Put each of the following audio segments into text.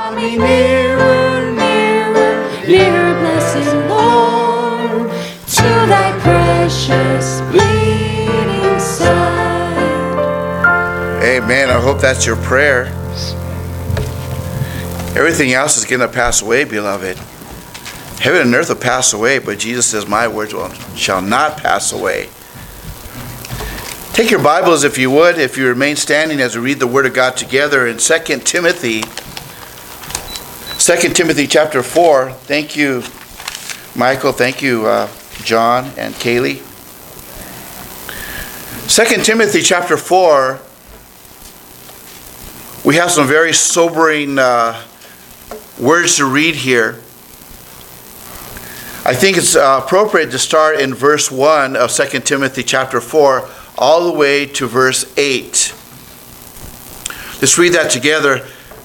draw me nearer, nearer, nearer, blessed Lord, to thy precious bleeding side. Amen. I hope that's your prayer. Everything else is going to pass away, beloved. Heaven and earth will pass away, but Jesus says, my words shall not pass away. Take your Bibles, if you would, if you remain standing as we read the Word of God together in 2 Timothy chapter 4. Thank you, Michael. Thank you, John and Kaylee. 2 Timothy chapter 4, we have some very sobering words to read here. I think it's appropriate to start in verse 1 of 2 Timothy chapter 4 all the way to verse 8. Let's read that together.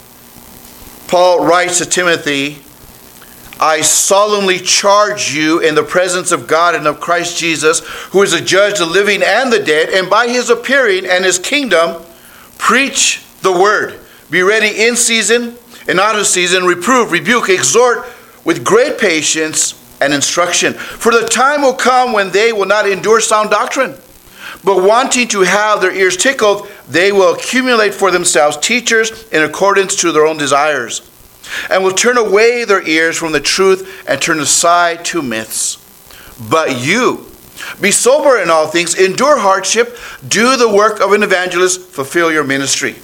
Paul writes to Timothy, I solemnly charge you in the presence of God and of Christ Jesus, who is a judge of the living and the dead, and by his appearing and his kingdom, preach the word. Be ready in season and out of season, reprove, rebuke, exhort with great patience and instruction. For the time will come when they will not endure sound doctrine, but wanting to have their ears tickled, they will accumulate for themselves teachers in accordance to their own desires, and will turn away their ears from the truth and turn aside to myths. But you, be sober in all things, endure hardship, do the work of an evangelist, fulfill your ministry.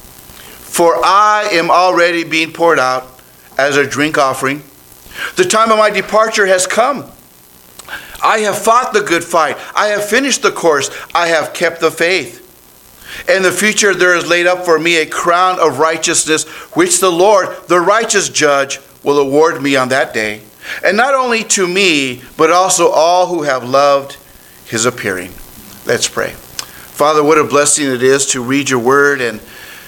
For I am already being poured out as a drink offering. The time of my departure has come. I have fought the good fight. I have finished the course. I have kept the faith. In the future there is laid up for me a crown of righteousness, which the Lord, the righteous judge, will award me on that day. And not only to me, but also all who have loved his appearing. Let's pray. Father, what a blessing it is to read your word, and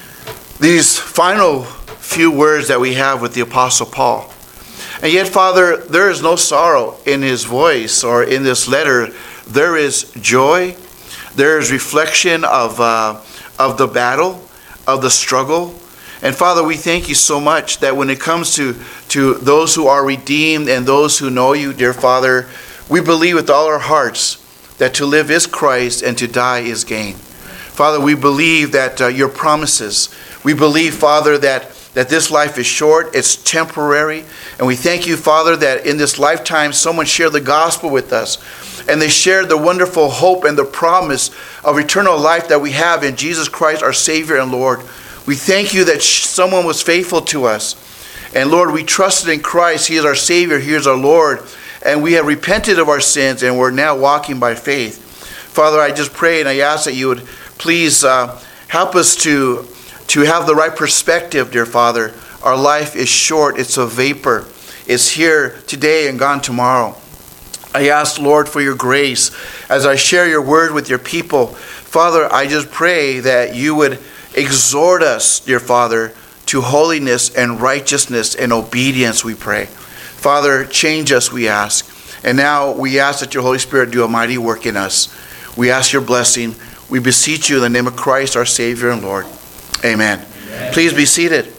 these final few words that we have with the Apostle Paul. And yet, Father, there is no sorrow in his voice or in this letter. There is joy. There is reflection of the battle, of the struggle. And Father, we thank you so much that when it comes to those who are redeemed and those who know you, dear Father, we believe with all our hearts that to live is Christ and to die is gain. Father, we believe that your promises, we believe, Father, that this life is short, it's temporary. And we thank you, Father, that in this lifetime someone shared the gospel with us. And they shared the wonderful hope and the promise of eternal life that we have in Jesus Christ, our Savior and Lord. We thank you that someone was faithful to us. And Lord, we trusted in Christ. He is our Savior. He is our Lord. And we have repented of our sins, and we're now walking by faith. Father, I just pray and I ask that you would please help us to have the right perspective, dear Father. Our life is short. It's a vapor. It's here today and gone tomorrow. I ask, Lord, for your grace as I share your word with your people. Father, I just pray that you would exhort us, dear Father, to holiness and righteousness and obedience, we pray. Father, change us, we ask. And now we ask that your Holy Spirit do a mighty work in us. We ask your blessing. We beseech you in the name of Christ, our Savior and Lord. Amen. Amen. Please be seated.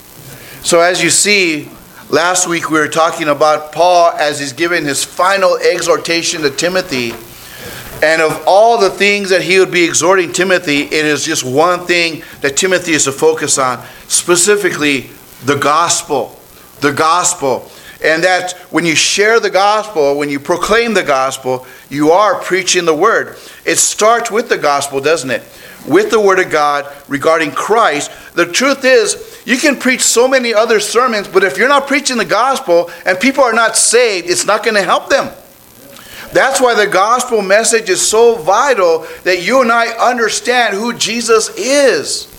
So as you see, last week we were talking about Paul as he's giving his final exhortation to Timothy. And of all the things that he would be exhorting Timothy, it is just one thing that Timothy is to focus on, specifically the gospel. The gospel. And that when you share the gospel, when you proclaim the gospel, you are preaching the word. It starts with the gospel, doesn't it? With the word of God regarding Christ. The truth is, you can preach so many other sermons, but if you're not preaching the gospel and people are not saved, it's not going to help them. That's why the gospel message is so vital, that you and I understand who Jesus is.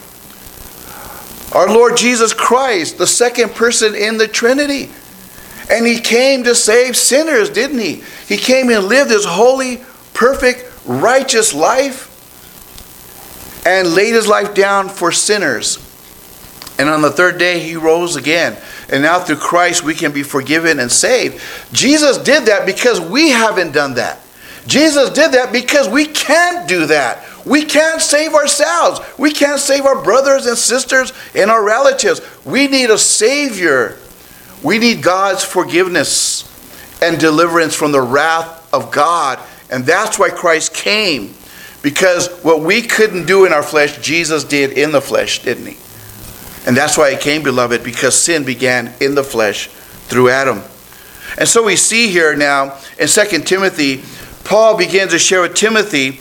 Our Lord Jesus Christ, the second person in the Trinity. And he came to save sinners, didn't he? He came and lived his holy, perfect, righteous life and laid his life down for sinners. And on the third day he rose again. And now through Christ we can be forgiven and saved. Jesus did that because we haven't done that. Jesus did that because we can't do that. We can't save ourselves. We can't save our brothers and sisters and our relatives. We need a Savior. We need God's forgiveness and deliverance from the wrath of God. And that's why Christ came. Because what we couldn't do in our flesh, Jesus did in the flesh, didn't he? And that's why he came, beloved, because sin began in the flesh through Adam. And so we see here now in 2 Timothy, Paul begins to share with Timothy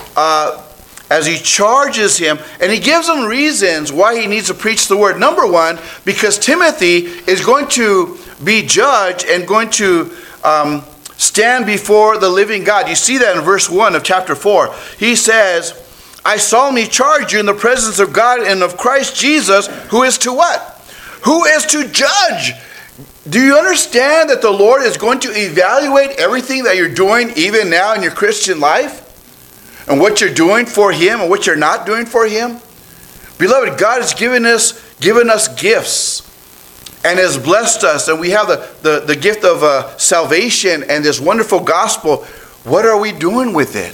as he charges him, and he gives him reasons why he needs to preach the word. Number one, because Timothy is going to be judged and going to stand before the living God. You see that in verse 1 of chapter 4. He says, I solemnly charge you in the presence of God and of Christ Jesus, who is to what? Who is to judge. Do you understand that the Lord is going to evaluate everything that you're doing even now in your Christian life? And what you're doing for him and what you're not doing for him? Beloved, God has given us gifts and has blessed us. And we have the gift of salvation and this wonderful gospel. What are we doing with it?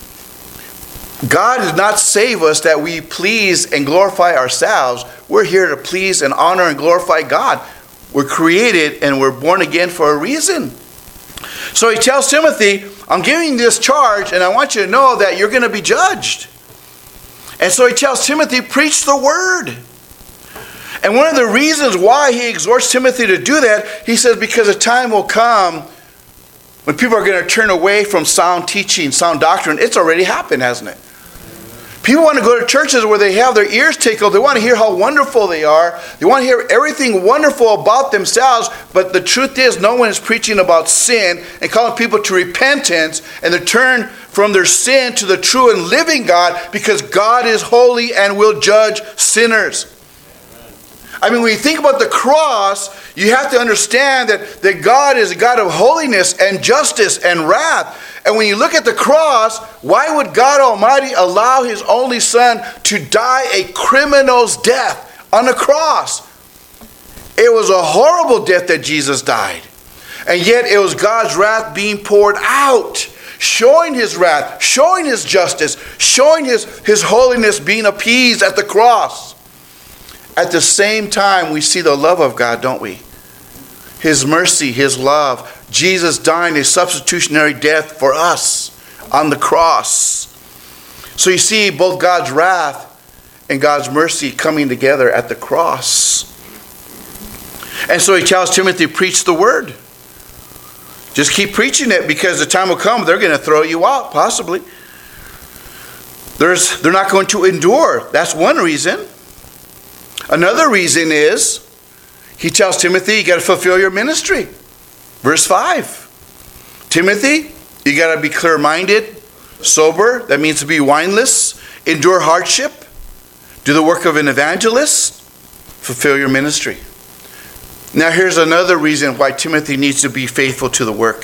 God did not save us that we please and glorify ourselves. We're here to please and honor and glorify God. We're created and we're born again for a reason. So he tells Timothy, I'm giving this charge and I want you to know that you're going to be judged. And so he tells Timothy, preach the word. And one of the reasons why he exhorts Timothy to do that, he says, because a time will come when people are going to turn away from sound teaching, sound doctrine. It's already happened, hasn't it? People want to go to churches where they have their ears tickled. They want to hear how wonderful they are. They want to hear everything wonderful about themselves. But the truth is, no one is preaching about sin and calling people to repentance and to turn from their sin to the true and living God, because God is holy and will judge sinners. I mean, when you think about the cross, you have to understand that God is a God of holiness and justice and wrath. And when you look at the cross, why would God Almighty allow his only Son to die a criminal's death on the cross? It was a horrible death that Jesus died. And yet it was God's wrath being poured out, showing his wrath, showing his justice, showing his holiness being appeased at the cross. At the same time, we see the love of God, don't we? His mercy, his love. Jesus dying a substitutionary death for us on the cross. So you see both God's wrath and God's mercy coming together at the cross. And so he tells Timothy, preach the word. Just keep preaching it, because the time will come they're going to throw you out, possibly. They're not going to endure. That's one reason. Another reason is, he tells Timothy, you got to fulfill your ministry. Verse 5. Timothy, you got to be clear-minded, sober. That means to be wineless. Endure hardship. Do the work of an evangelist. Fulfill your ministry. Now here's another reason why Timothy needs to be faithful to the work.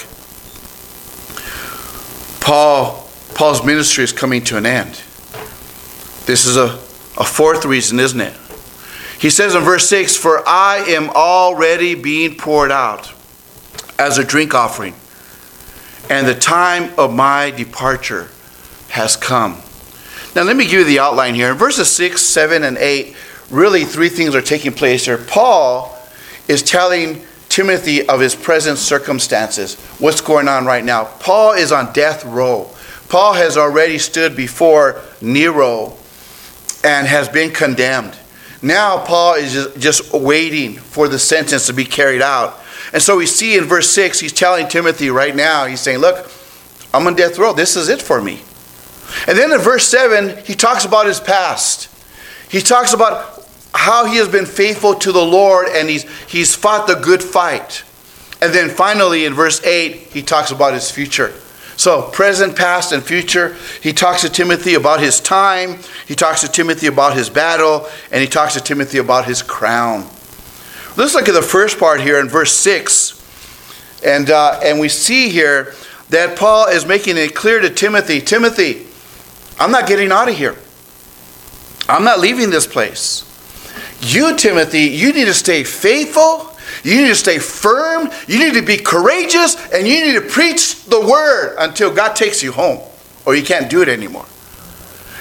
Paul's ministry is coming to an end. This is a fourth reason, isn't it? He says in verse 6, for I am already being poured out as a drink offering, and the time of my departure has come. Now let me give you the outline here. In verses 6, 7, and 8, really three things are taking place here. Paul is telling Timothy of his present circumstances, what's going on right now. Paul is on death row. Paul has already stood before Nero and has been condemned. Now Paul is just waiting for the sentence to be carried out. And so we see in verse 6, he's telling Timothy right now, he's saying, look, I'm on death row. This is it for me. And then in verse 7, he talks about his past. He talks about how he has been faithful to the Lord and he's fought the good fight. And then finally in verse 8, he talks about his future. So present, past, and future. He talks to Timothy about his time. He talks to Timothy about his battle. And he talks to Timothy about his crown. Let's look at the first part here in verse 6. And we see here that Paul is making it clear to Timothy, Timothy, I'm not getting out of here. I'm not leaving this place. You, Timothy, you need to stay faithful. You need to stay firm. You need to be courageous. And you need to preach the word until God takes you home. Or you can't do it anymore.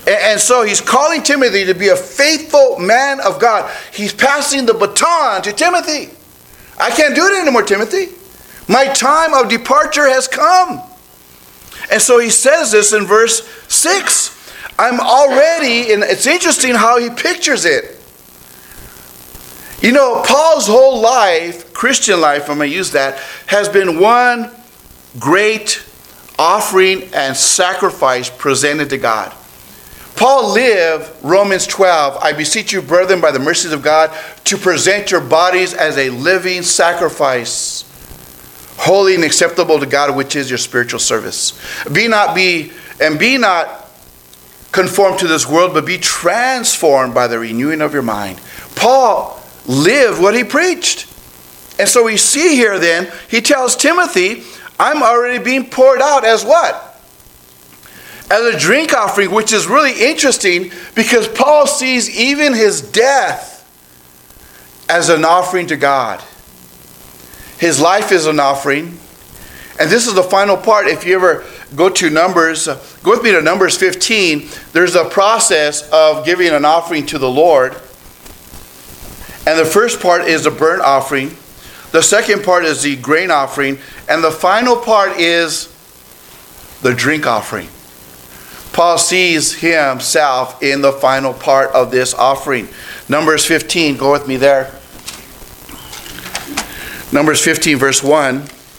And so he's calling Timothy to be a faithful man of God. He's passing the baton to Timothy. I can't do it anymore, Timothy. My time of departure has come. And so he says this in verse 6. I'm already, and it's interesting how he pictures it. You know, Paul's whole life, Christian life, I'm going to use that, has been one great offering and sacrifice presented to God. Paul lived Romans 12, I beseech you, brethren, by the mercies of God, to present your bodies as a living sacrifice, holy and acceptable to God, which is your spiritual service. Be not conformed to this world, but be transformed by the renewing of your mind. Paul lived what he preached. And so we see here then, he tells Timothy, I'm already being poured out as what? As a drink offering, which is really interesting because Paul sees even his death as an offering to God. His life is an offering. And this is the final part. If you ever go to Numbers, go with me to Numbers 15. There's a process of giving an offering to the Lord. And the first part is the burnt offering. The second part is the grain offering. And the final part is the drink offering. Paul sees himself in the final part of this offering. Numbers 15, go with me there. Numbers 15, verse 1.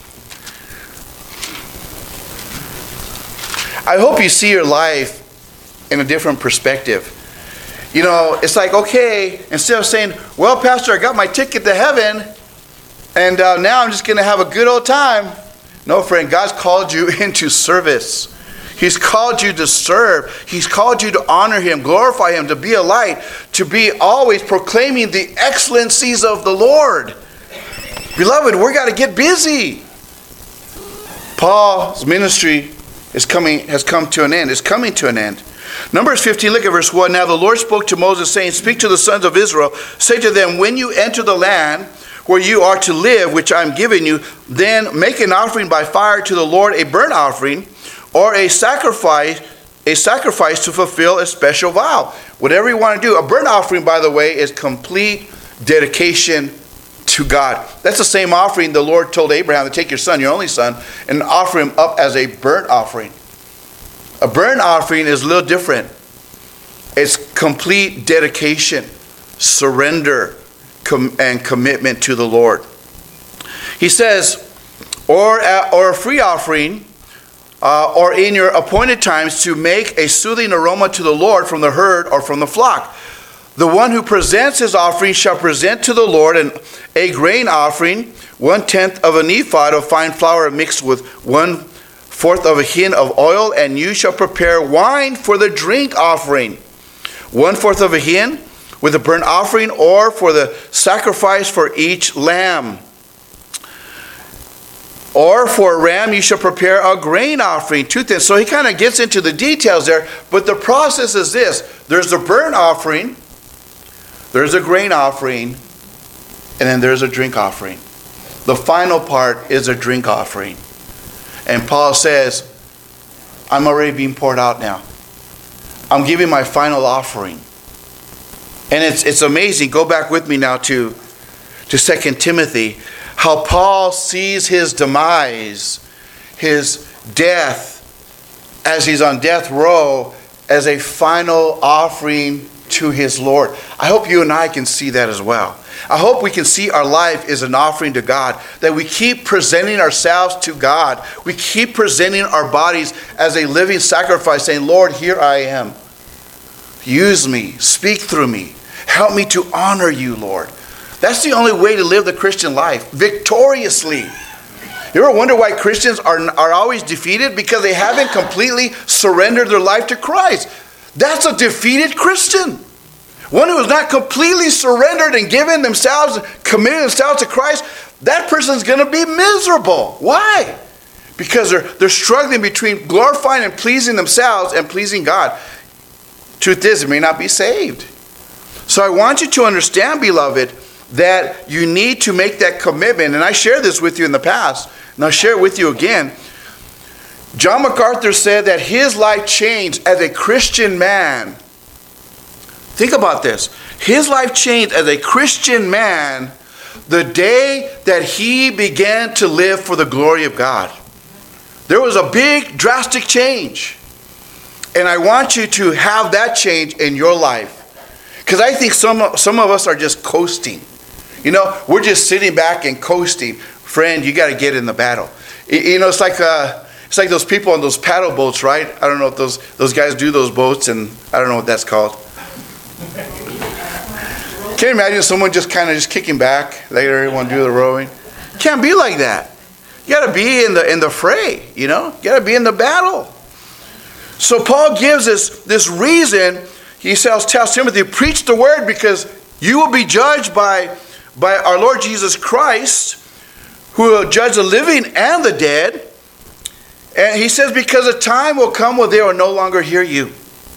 I hope you see your life in a different perspective. You know, it's like, okay, instead of saying, well, Pastor, I got my ticket to heaven, and now I'm just going to have a good old time. No, friend, God's called you into service. He's called you to serve. He's called you to honor Him, glorify Him, to be a light, to be always proclaiming the excellencies of the Lord. Beloved, we've got to get busy. Paul's ministry has come to an end. It's coming to an end. Numbers 15, look at verse 1. Now the Lord spoke to Moses, saying, speak to the sons of Israel. Say to them, when you enter the land where you are to live, which I am giving you, then make an offering by fire to the Lord, a burnt offering, or a sacrifice to fulfill a special vow. Whatever you want to do. A burnt offering, by the way, is complete dedication to God. That's the same offering the Lord told Abraham to take your son, your only son, and offer him up as a burnt offering. A burnt offering is a little different. It's complete dedication, surrender, and commitment to the Lord. He says, or a free offering, or in your appointed times to make a soothing aroma to the Lord from the herd or from the flock. The one who presents his offering shall present to the Lord a grain offering, 1/10 of an ephah of fine flour mixed with 1/4 of a hin of oil, and you shall prepare wine for the drink offering, 1/4 of a hin with a burnt offering, or for the sacrifice for each lamb. Or for a ram you shall prepare a grain offering, 2/10. So he kind of gets into the details there, but the process is this. There's a burnt offering, there's a grain offering, and then there's a drink offering. The final part is a drink offering. And Paul says, I'm already being poured out now. I'm giving my final offering. And it's amazing. Go back with me now to 2 Timothy. How Paul sees his demise, his death, as he's on death row, as a final offering to his Lord. I hope you and I can see that as well. I hope we can see our life is an offering to God, that we keep presenting ourselves to God. We keep presenting our bodies as a living sacrifice, saying, Lord, here I am. Use me, speak through me. Help me to honor you, Lord. That's the only way to live the Christian life, victoriously. You ever wonder why Christians are always defeated? Because they haven't completely surrendered their life to Christ. That's a defeated Christian. One who is not completely surrendered and given themselves, committed themselves to Christ, that person's going to be miserable. Why? Because they're struggling between glorifying and pleasing themselves and pleasing God. Truth is, they may not be saved. So I want you to understand, beloved, that you need to make that commitment. And I shared this with you in the past, and I'll share it with you again. John MacArthur said that his life changed as a Christian man. Think about this. His life changed as a Christian man the day that he began to live for the glory of God. There was a big, drastic change. And I want you to have that change in your life. Because I think some of us are just coasting. You know, we're just sitting back and coasting. Friend, you got to get in the battle. You know, it's like those people on those paddle boats, right? I don't know if those guys do those boats, and I don't know what that's called. Can you imagine someone just kind of just kicking back, letting everyone do the rowing? Can't be like that. You got to be in the fray, you know? You got to be in the battle. So Paul gives us this reason. He tells Timothy, preach the word because you will be judged by our Lord Jesus Christ, who will judge the living and the dead. And he says, because a time will come where they will no longer hear you.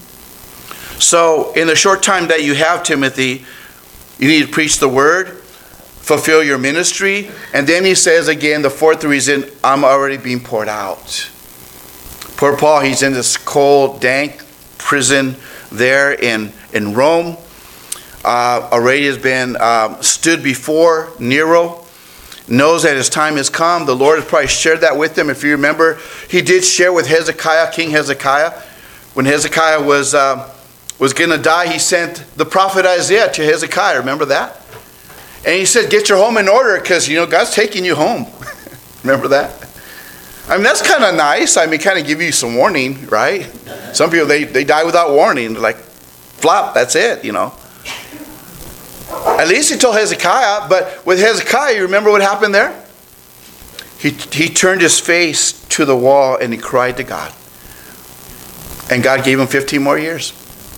So in the short time that you have, Timothy, you need to preach the word, fulfill your ministry. And then he says again, the fourth reason, I'm already being poured out. Poor Paul, he's in this cold, dank prison there in Rome. Already has been stood before Nero. Knows that his time has come. The Lord has probably shared that with him. If you remember, he did share with Hezekiah, King Hezekiah. When Hezekiah was going to die, he sent the prophet Isaiah to Hezekiah. Remember that? And he said, get your home in order because, you know, God's taking you home. Remember that? I mean, that's kind of nice. I mean, kind of give you some warning, right? Some people, they die without warning. Like, flop, that's it, you know. At least he told Hezekiah, but with Hezekiah, you remember what happened there? He turned his face to the wall and he cried to God. And God gave him 15 more years.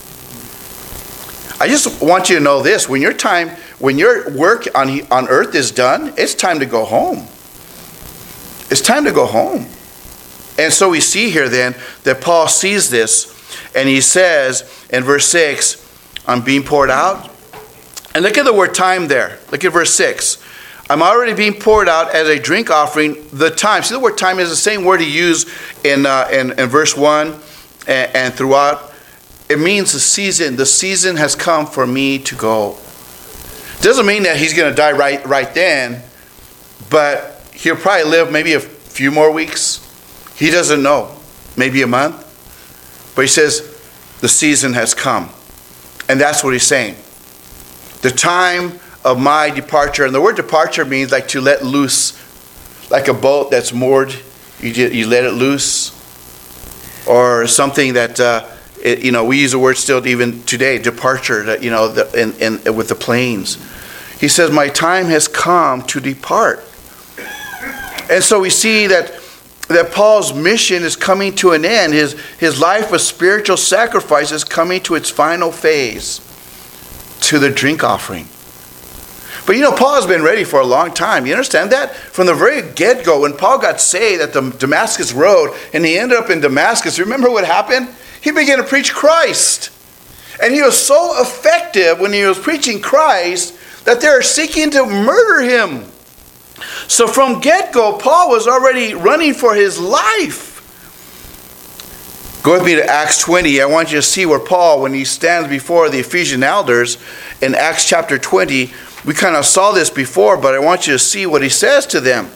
I just want you to know this. When your work on earth is done, it's time to go home. It's time to go home. And so we see here then that Paul sees this and he says in verse 6, I'm being poured out. And look at the word time there. Look at verse 6. I'm already being poured out as a drink offering. The time. See, the word time is the same word he used in verse 1 and throughout. It means the season. The season has come for me to go. Doesn't mean that he's going to die right then, but he'll probably live maybe a few more weeks. He doesn't know. Maybe a month. But he says the season has come. And that's what he's saying. The time of my departure. And the word departure means like to let loose. Like a boat that's moored. You let it loose. Or something that, we use the word still even today. Departure, with the planes. He says, my time has come to depart. And so we see that Paul's mission is coming to an end. His life of spiritual sacrifice is coming to its final phase. To the drink offering. But Paul has been ready for a long time. You understand that? From the very get-go, when Paul got saved at the Damascus Road, and he ended up in Damascus, remember what happened? He began to preach Christ. And he was so effective when he was preaching Christ that they were seeking to murder him. So from get-go, Paul was already running for his life. Go with me to Acts 20. I want you to see where Paul, when he stands before the Ephesian elders in Acts chapter 20, we kind of saw this before, but I want you to see what he says to them.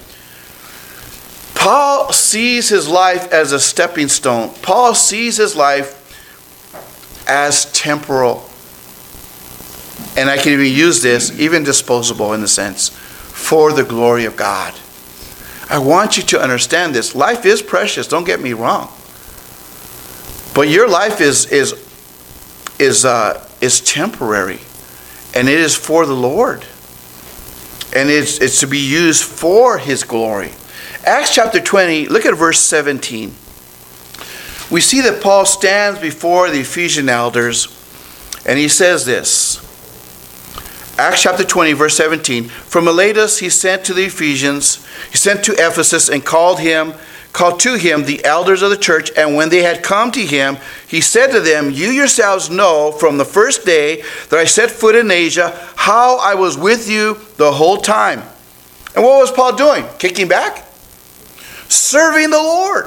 Paul sees his life as a stepping stone. Paul sees his life as temporal. And I can even use this, even disposable in a sense, for the glory of God. I want you to understand this. Life is precious, don't get me wrong. But your life is temporary, and it is for the Lord, and it's to be used for His glory. Acts chapter 20. Look at verse 17. We see that Paul stands before the Ephesian elders, and he says this. Acts chapter 20, verse 17. From Miletus he sent to the Ephesians. He sent to Ephesus and called to him the elders of the church, and when they had come to him, he said to them, you yourselves know from the first day that I set foot in Asia, how I was with you the whole time. And what was Paul doing? Kicking back? Serving the Lord.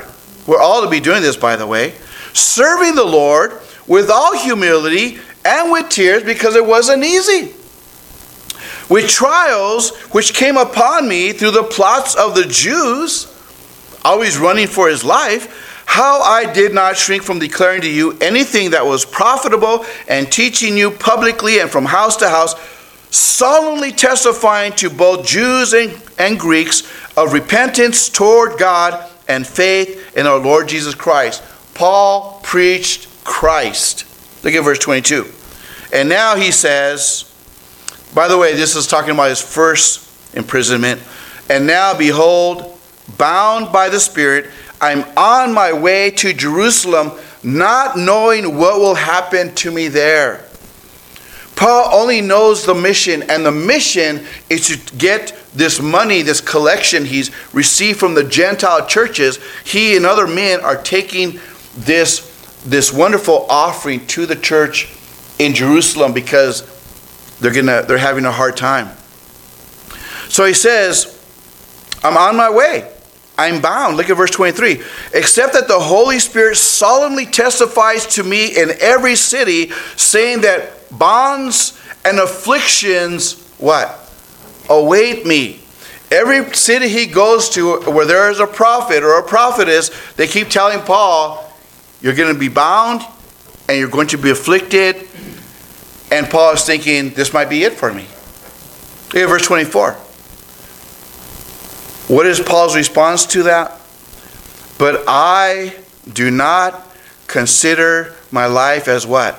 We're all to be doing this, by the way. Serving the Lord with all humility and with tears, because it wasn't easy. With trials which came upon me through the plots of the Jews, always running for his life, how I did not shrink from declaring to you anything that was profitable, and teaching you publicly and from house to house, solemnly testifying to both Jews and Greeks of repentance toward God and faith in our Lord Jesus Christ. Paul preached Christ. Look at verse 22. And now he says, by the way, this is talking about his first imprisonment. And now, behold, bound by the Spirit, I'm on my way to Jerusalem, not knowing what will happen to me there. Paul only knows the mission, and the mission is to get this money, this collection he's received from the Gentile churches. He and other men are taking this wonderful offering to the church in Jerusalem because they're having a hard time. So he says, I'm on my way. I'm bound. Look at verse 23. Except that the Holy Spirit solemnly testifies to me in every city, saying that bonds and afflictions, what? Await me. Every city he goes to where there is a prophet or a prophetess, they keep telling Paul, you're going to be bound and you're going to be afflicted. And Paul is thinking, this might be it for me. Look at verse 24. What is Paul's response to that? But I do not consider my life as what?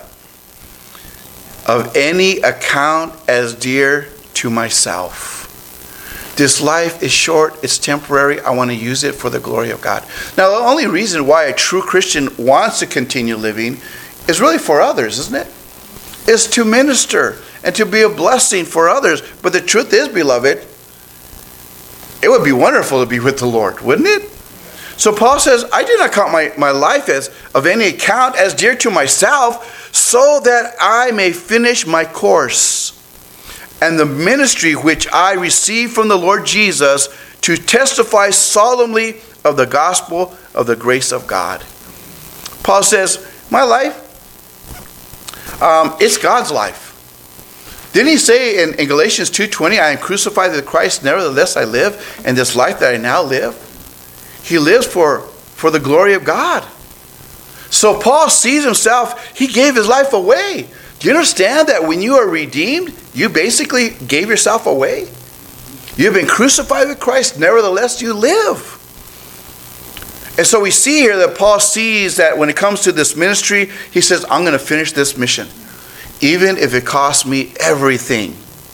Of any account as dear to myself. This life is short, it's temporary. I want to use it for the glory of God. Now, the only reason why a true Christian wants to continue living is really for others, isn't it? It's to minister and to be a blessing for others. But the truth is, beloved, it would be wonderful to be with the Lord, wouldn't it? So Paul says, I do not count my life as of any account as dear to myself, so that I may finish my course and the ministry which I received from the Lord Jesus, to testify solemnly of the gospel of the grace of God. Paul says, my life, it's God's life. Didn't he say in Galatians 2:20, I am crucified with Christ, nevertheless I live, and this life that I now live, he lives for the glory of God. So Paul sees himself, he gave his life away. Do you understand that when you are redeemed, you basically gave yourself away? You've been crucified with Christ, nevertheless you live. And so we see here that Paul sees that when it comes to this ministry, he says, I'm going to finish this mission, even if it costs me everything.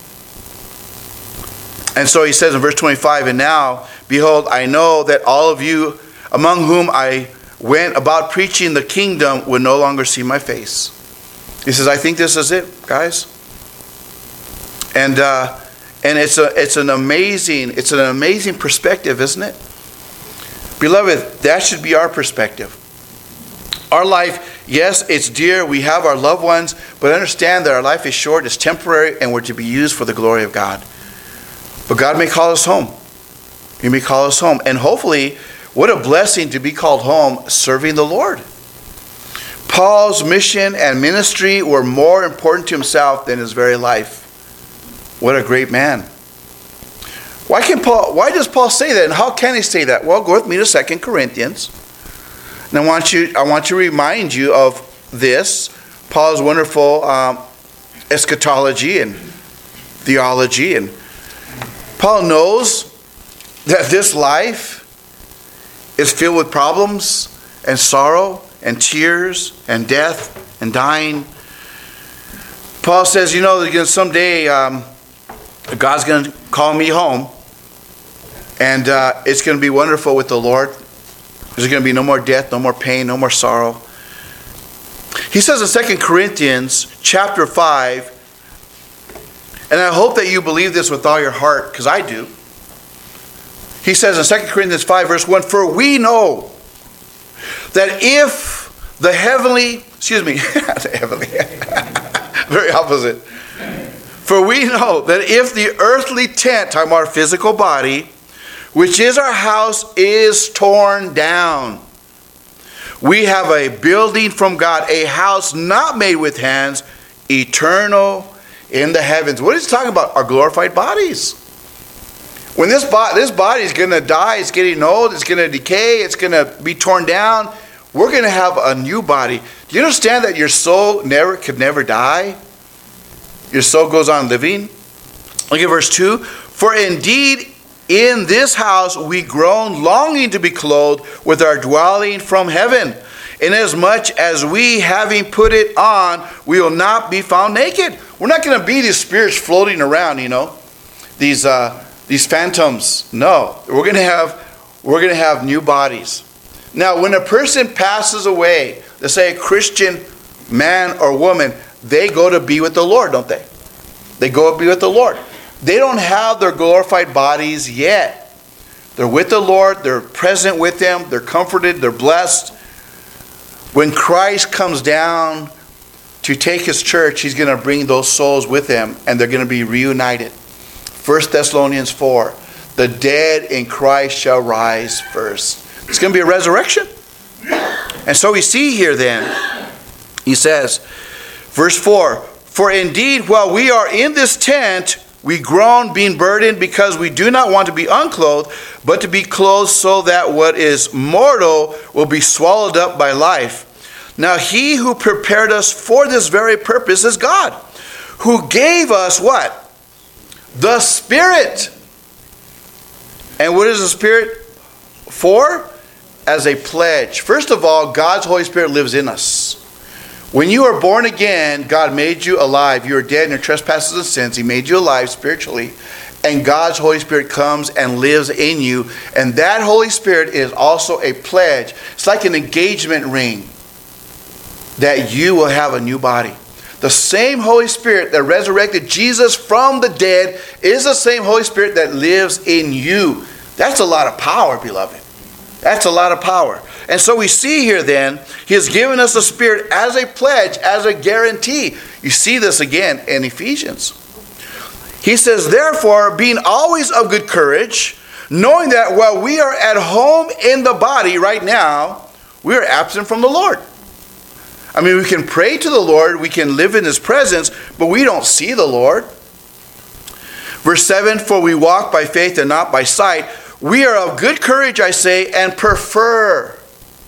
And so he says in verse 25, and now, behold, I know that all of you among whom I went about preaching the kingdom would no longer see my face. He says, I think this is it, guys. And it's an amazing perspective, isn't it? Beloved, that should be our perspective. Our life, yes, it's dear. We have our loved ones, but understand that our life is short, it's temporary, and we're to be used for the glory of God. But God may call us home. He may call us home. And hopefully, what a blessing to be called home serving the Lord. Paul's mission and ministry were more important to himself than his very life. What a great man. Why does Paul say that? And how can he say that? Well, go with me to 2 Corinthians. And I want to remind you of this. Paul's wonderful eschatology and theology. And Paul knows that this life is filled with problems and sorrow and tears and death and dying. Paul says, someday God's going to call me home, and it's going to be wonderful with the Lord. There's going to be no more death, no more pain, no more sorrow. He says in 2 Corinthians chapter 5, and I hope that you believe this with all your heart, because I do. He says in 2 Corinthians 5 verse 1, for we know that if the heavenly, very opposite. For we know that if the earthly tent, talking about our physical body, which is our house, is torn down. We have a building from God, a house not made with hands, eternal in the heavens. What is he talking about? Our glorified bodies. When this body is going to die, it's getting old, it's going to decay, it's going to be torn down, we're going to have a new body. Do you understand that your soul could never die? Your soul goes on living. Look at verse 2. For indeed in this house we groan, longing to be clothed with our dwelling from heaven. Inasmuch as we, having put it on, we will not be found naked. We're not going to be these spirits floating around, these phantoms. No, we're going to have new bodies. Now, when a person passes away, let's say a Christian man or woman, they go to be with the Lord, don't they? They go to be with the Lord. They don't have their glorified bodies yet. They're with the Lord. They're present with Him. They're comforted. They're blessed. When Christ comes down to take His church, He's going to bring those souls with Him, and they're going to be reunited. 1 Thessalonians 4, the dead in Christ shall rise first. It's going to be a resurrection. And so we see here then, he says, verse 4, for indeed while we are in this tent, we groan, being burdened, because we do not want to be unclothed, but to be clothed, so that what is mortal will be swallowed up by life. Now He who prepared us for this very purpose is God, who gave us what? The Spirit. And what is the Spirit for? As a pledge. First of all, God's Holy Spirit lives in us. When you are born again, God made you alive. You are dead in your trespasses and sins. He made you alive spiritually. And God's Holy Spirit comes and lives in you. And that Holy Spirit is also a pledge. It's like an engagement ring that you will have a new body. The same Holy Spirit that resurrected Jesus from the dead is the same Holy Spirit that lives in you. That's a lot of power, beloved. That's a lot of power. And so we see here then, He has given us the Spirit as a pledge, as a guarantee. You see this again in Ephesians. He says, therefore, being always of good courage, knowing that while we are at home in the body right now, we are absent from the Lord. I mean, we can pray to the Lord, we can live in His presence, but we don't see the Lord. Verse 7, for we walk by faith and not by sight. We are of good courage, I say, and prefer.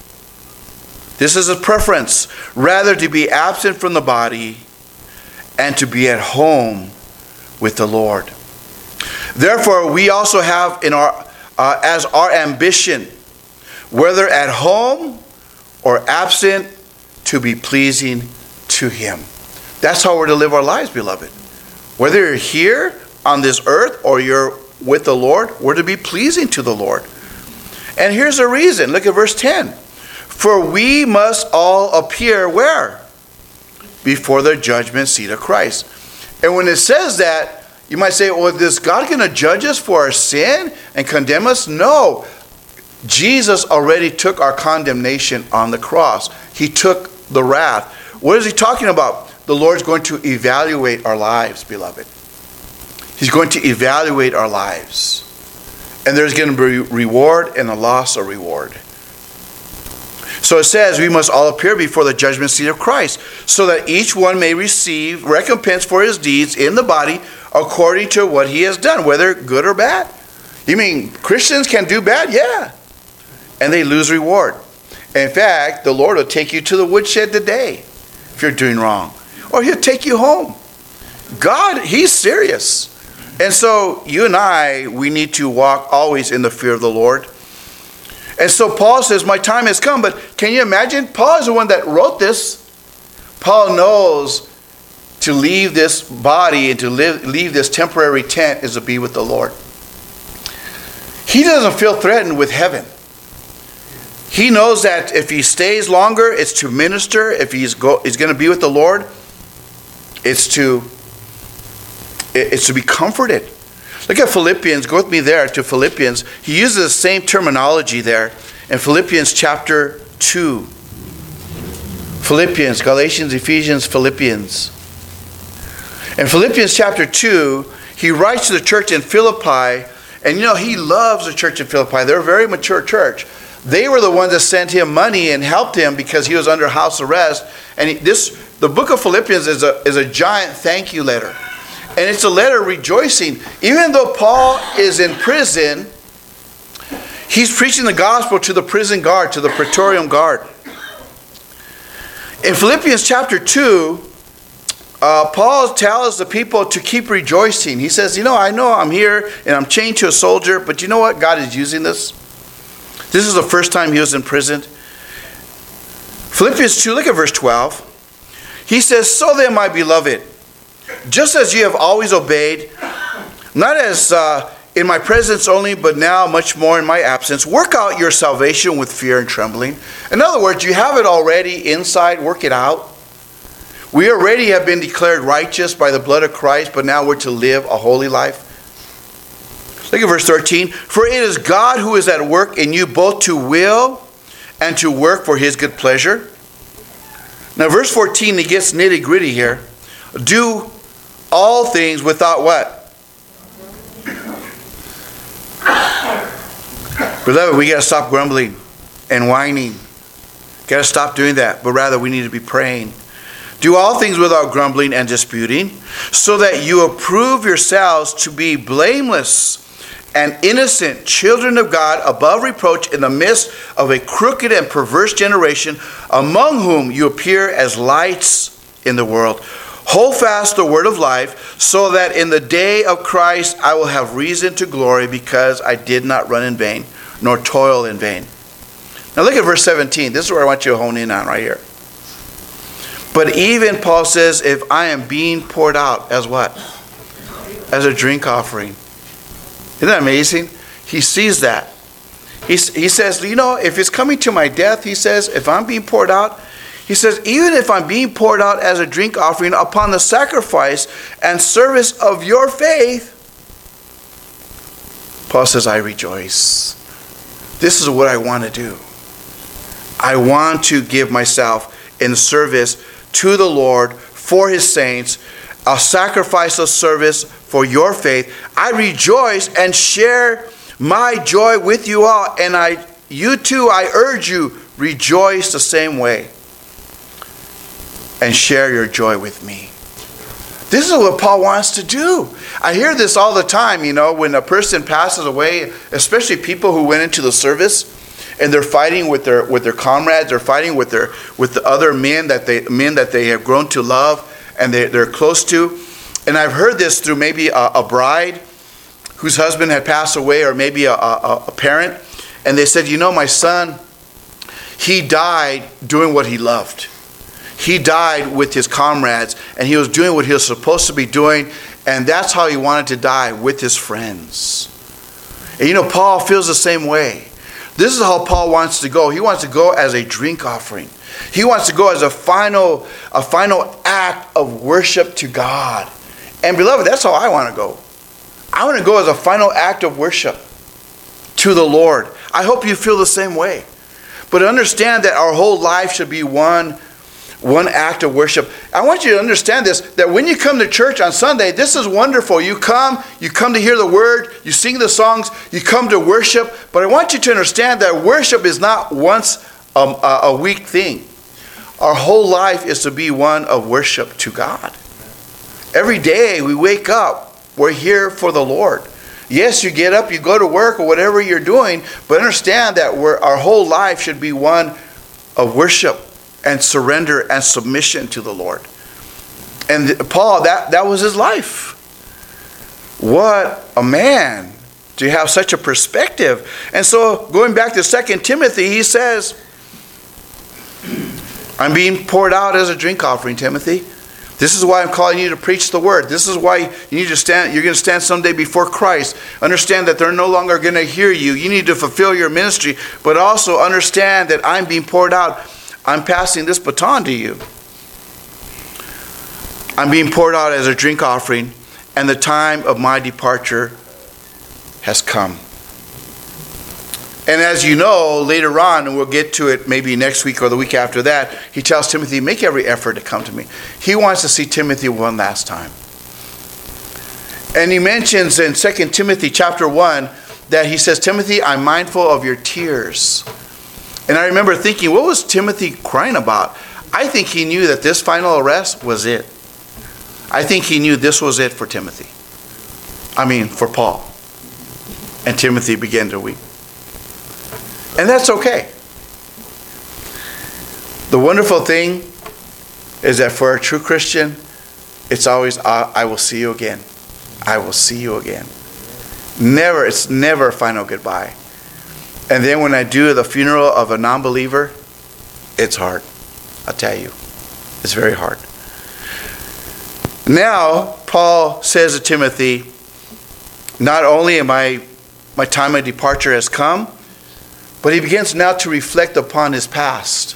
This is a preference. Rather to be absent from the body and to be at home with the Lord. Therefore, we also have in as our ambition, whether at home or absent, to be pleasing to Him. That's how we're to live our lives, beloved. Whether you're here on this earth or you're with the Lord, we're to be pleasing to the Lord. And here's the reason. Look at verse 10. For we must all appear where? Before the judgment seat of Christ. And when it says that, you might say, well, is God going to judge us for our sin and condemn us? No. Jesus already took our condemnation on the cross. He took the wrath. What is He talking about? The Lord's going to evaluate our lives, beloved. He's going to evaluate our lives. And there's going to be reward and a loss of reward. So it says, we must all appear before the judgment seat of Christ, so that each one may receive recompense for his deeds in the body according to what he has done, whether good or bad. You mean Christians can do bad? Yeah. And they lose reward. In fact, the Lord will take you to the woodshed today if you're doing wrong. Or He'll take you home. God, He's serious. And so you and I, we need to walk always in the fear of the Lord. And so Paul says, my time has come. But can you imagine? Paul is the one that wrote this. Paul knows to leave this body and to leave this temporary tent is to be with the Lord. He doesn't feel threatened with heaven. He knows that if he stays longer, it's to minister. If he's going to be with the Lord, it's to be comforted. Look at Philippians. Go with me there to Philippians. He uses the same terminology there in Philippians chapter 2. Philippians, Galatians, Ephesians, Philippians. In Philippians chapter 2, he writes to the church in Philippi, and he loves the church in Philippi. They're a very mature church. They were the ones that sent him money and helped him because he was under house arrest. And the book of Philippians is a giant thank you letter. And it's a letter rejoicing. Even though Paul is in prison, he's preaching the gospel to the prison guard, to the Praetorian guard. In Philippians chapter 2, Paul tells the people to keep rejoicing. He says, I know I'm here and I'm chained to a soldier, but you know what? God is using this. This is the first time he was in prison. Philippians 2, look at verse 12. He says, so then, my beloved, just as you have always obeyed, not as in my presence only, but now much more in my absence, work out your salvation with fear and trembling. In other words, you have it already inside, work it out. We already have been declared righteous by the blood of Christ, but now we're to live a holy life. Look at verse 13. For it is God who is at work in you both to will and to work for his good pleasure. Now verse 14, it gets nitty gritty here. Do all things without what? Beloved, we got to stop grumbling and whining. Got to stop doing that. But rather we need to be praying. Do all things without grumbling and disputing, so that you approve yourselves to be blameless and innocent children of God, above reproach in the midst of a crooked and perverse generation, among whom you appear as lights in the world. Hold fast the word of life, so that in the day of Christ I will have reason to glory, because I did not run in vain, nor toil in vain. Now look at verse 17. This is where I want you to hone in on right here. But even Paul says, if I am being poured out as what? As a drink offering. Isn't that amazing? He sees that. He says, if it's coming to my death, he says, if I'm being poured out, he says, even if I'm being poured out as a drink offering upon the sacrifice and service of your faith, Paul says, I rejoice. This is what I want to do. I want to give myself in service to the Lord for his saints, a sacrifice of service for your faith. I rejoice and share my joy with you all. And you too, I urge you, rejoice the same way and share your joy with me. This is what Paul wants to do. I hear this all the time, when a person passes away, especially people who went into the service, and they're fighting with their comrades, they're fighting with the other men that they have grown to love and they're close to. And I've heard this through maybe a bride whose husband had passed away, or maybe a parent, and they said, my son, he died doing what he loved. He died with his comrades, and he was doing what he was supposed to be doing, and that's how he wanted to die, with his friends. And Paul feels the same way. This is how Paul wants to go. He wants to go as a drink offering. He wants to go as a final act of worship to God. And beloved, that's how I want to go. I want to go as a final act of worship to the Lord. I hope you feel the same way. But understand that our whole life should be one act of worship. I want you to understand this, that when you come to church on Sunday, this is wonderful. You come to hear the word, you sing the songs, you come to worship. But I want you to understand that worship is not once a week thing. Our whole life is to be one of worship to God. Every day we wake up, we're here for the Lord. Yes, you get up, you go to work or whatever you're doing, but understand that our whole life should be one of worship and surrender and submission to the Lord. And Paul, that was his life. What a man to have such a perspective. And so going back to 2 Timothy, he says, I'm being poured out as a drink offering, Timothy. This is why I'm calling you to preach the word. This is why you need to stand. You're going to stand someday before Christ. Understand that they're no longer going to hear you. You need to fulfill your ministry, but also understand that I'm being poured out. I'm passing this baton to you. I'm being poured out as a drink offering, and the time of my departure has come. And as you know, later on, and we'll get to it maybe next week or the week after that, he tells Timothy, make every effort to come to me. He wants to see Timothy one last time. And he mentions in 2 Timothy chapter 1 that he says, Timothy, I'm mindful of your tears. And I remember thinking, what was Timothy crying about? I think he knew that this final arrest was it. I think he knew this was it for Timothy. For Paul. And Timothy began to weep. And that's okay. The wonderful thing is that for a true Christian, it's always, I will see you again. I will see you again. It's never a final goodbye. And then when I do the funeral of a non-believer, it's hard. I'll tell you. It's very hard. Now, Paul says to Timothy, not only am my time of departure has come, but he begins now to reflect upon his past.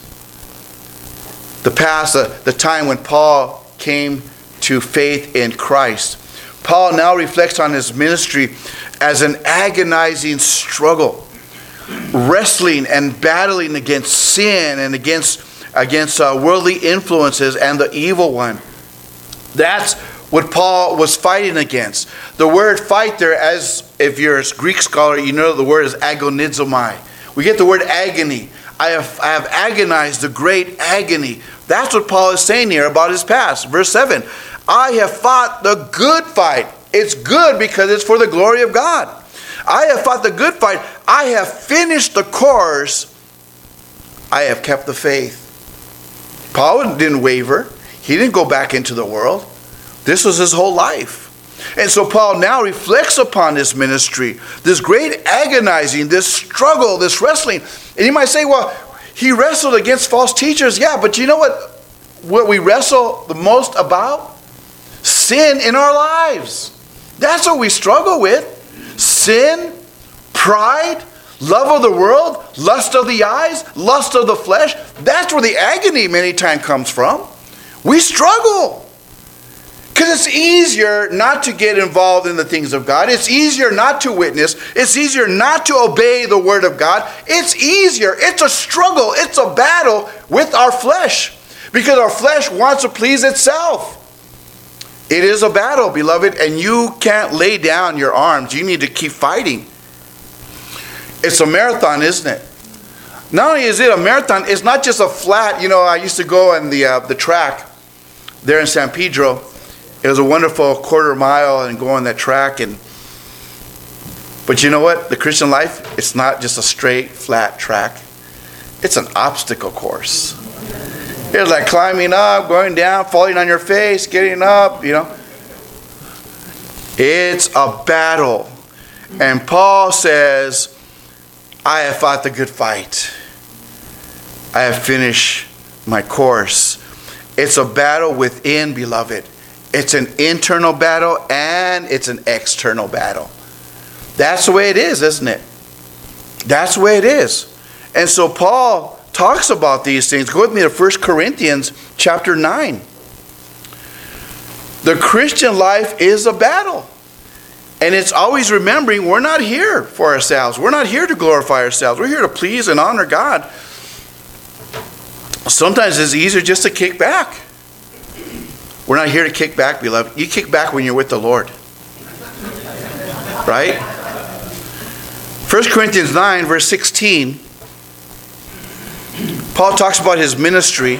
The past, the time when Paul came to faith in Christ. Paul now reflects on his ministry as an agonizing struggle, wrestling and battling against sin and against worldly influences and the evil one. That's what Paul was fighting against. The word fight there, as if you're a Greek scholar, you know the word is agonizomai. We get the word agony. I have agonized, the great agony. That's what Paul is saying here about his past. Verse 7, I have fought the good fight. It's good because it's for the glory of God. I have fought the good fight. I have finished the course. I have kept the faith. Paul didn't waver. He didn't go back into the world. This was his whole life. And so Paul now reflects upon his ministry, this great agonizing, this struggle, this wrestling. And you might say, well, he wrestled against false teachers. Yeah, but you know what we wrestle the most about? Sin in our lives. That's what we struggle with. Sin, pride, love of the world, lust of the eyes, lust of the flesh. That's where the agony many times comes from. We struggle. Because it's easier not to get involved in the things of God. It's easier not to witness. It's easier not to obey the word of God. It's easier. It's a struggle. It's a battle with our flesh. Because our flesh wants to please itself. It is a battle, beloved, and you can't lay down your arms. You need to keep fighting. It's a marathon, isn't it? Not only is it a marathon, it's not just a flat, I used to go on the track there in San Pedro. It was a wonderful quarter mile and go on that track. But you know what? The Christian life, it's not just a straight, flat track. It's an obstacle course. It's like climbing up, going down, falling on your face, getting up, It's a battle. And Paul says, I have fought the good fight. I have finished my course. It's a battle within, beloved. It's an internal battle and it's an external battle. That's the way it is, isn't it? That's the way it is. And so Paul talks about these things. Go with me to 1 Corinthians chapter 9. The Christian life is a battle. And it's always remembering we're not here for ourselves. We're not here to glorify ourselves. We're here to please and honor God. Sometimes it's easier just to kick back. We're not here to kick back, beloved. You kick back when you're with the Lord. Right? 1 Corinthians 9, verse 16. Paul talks about his ministry.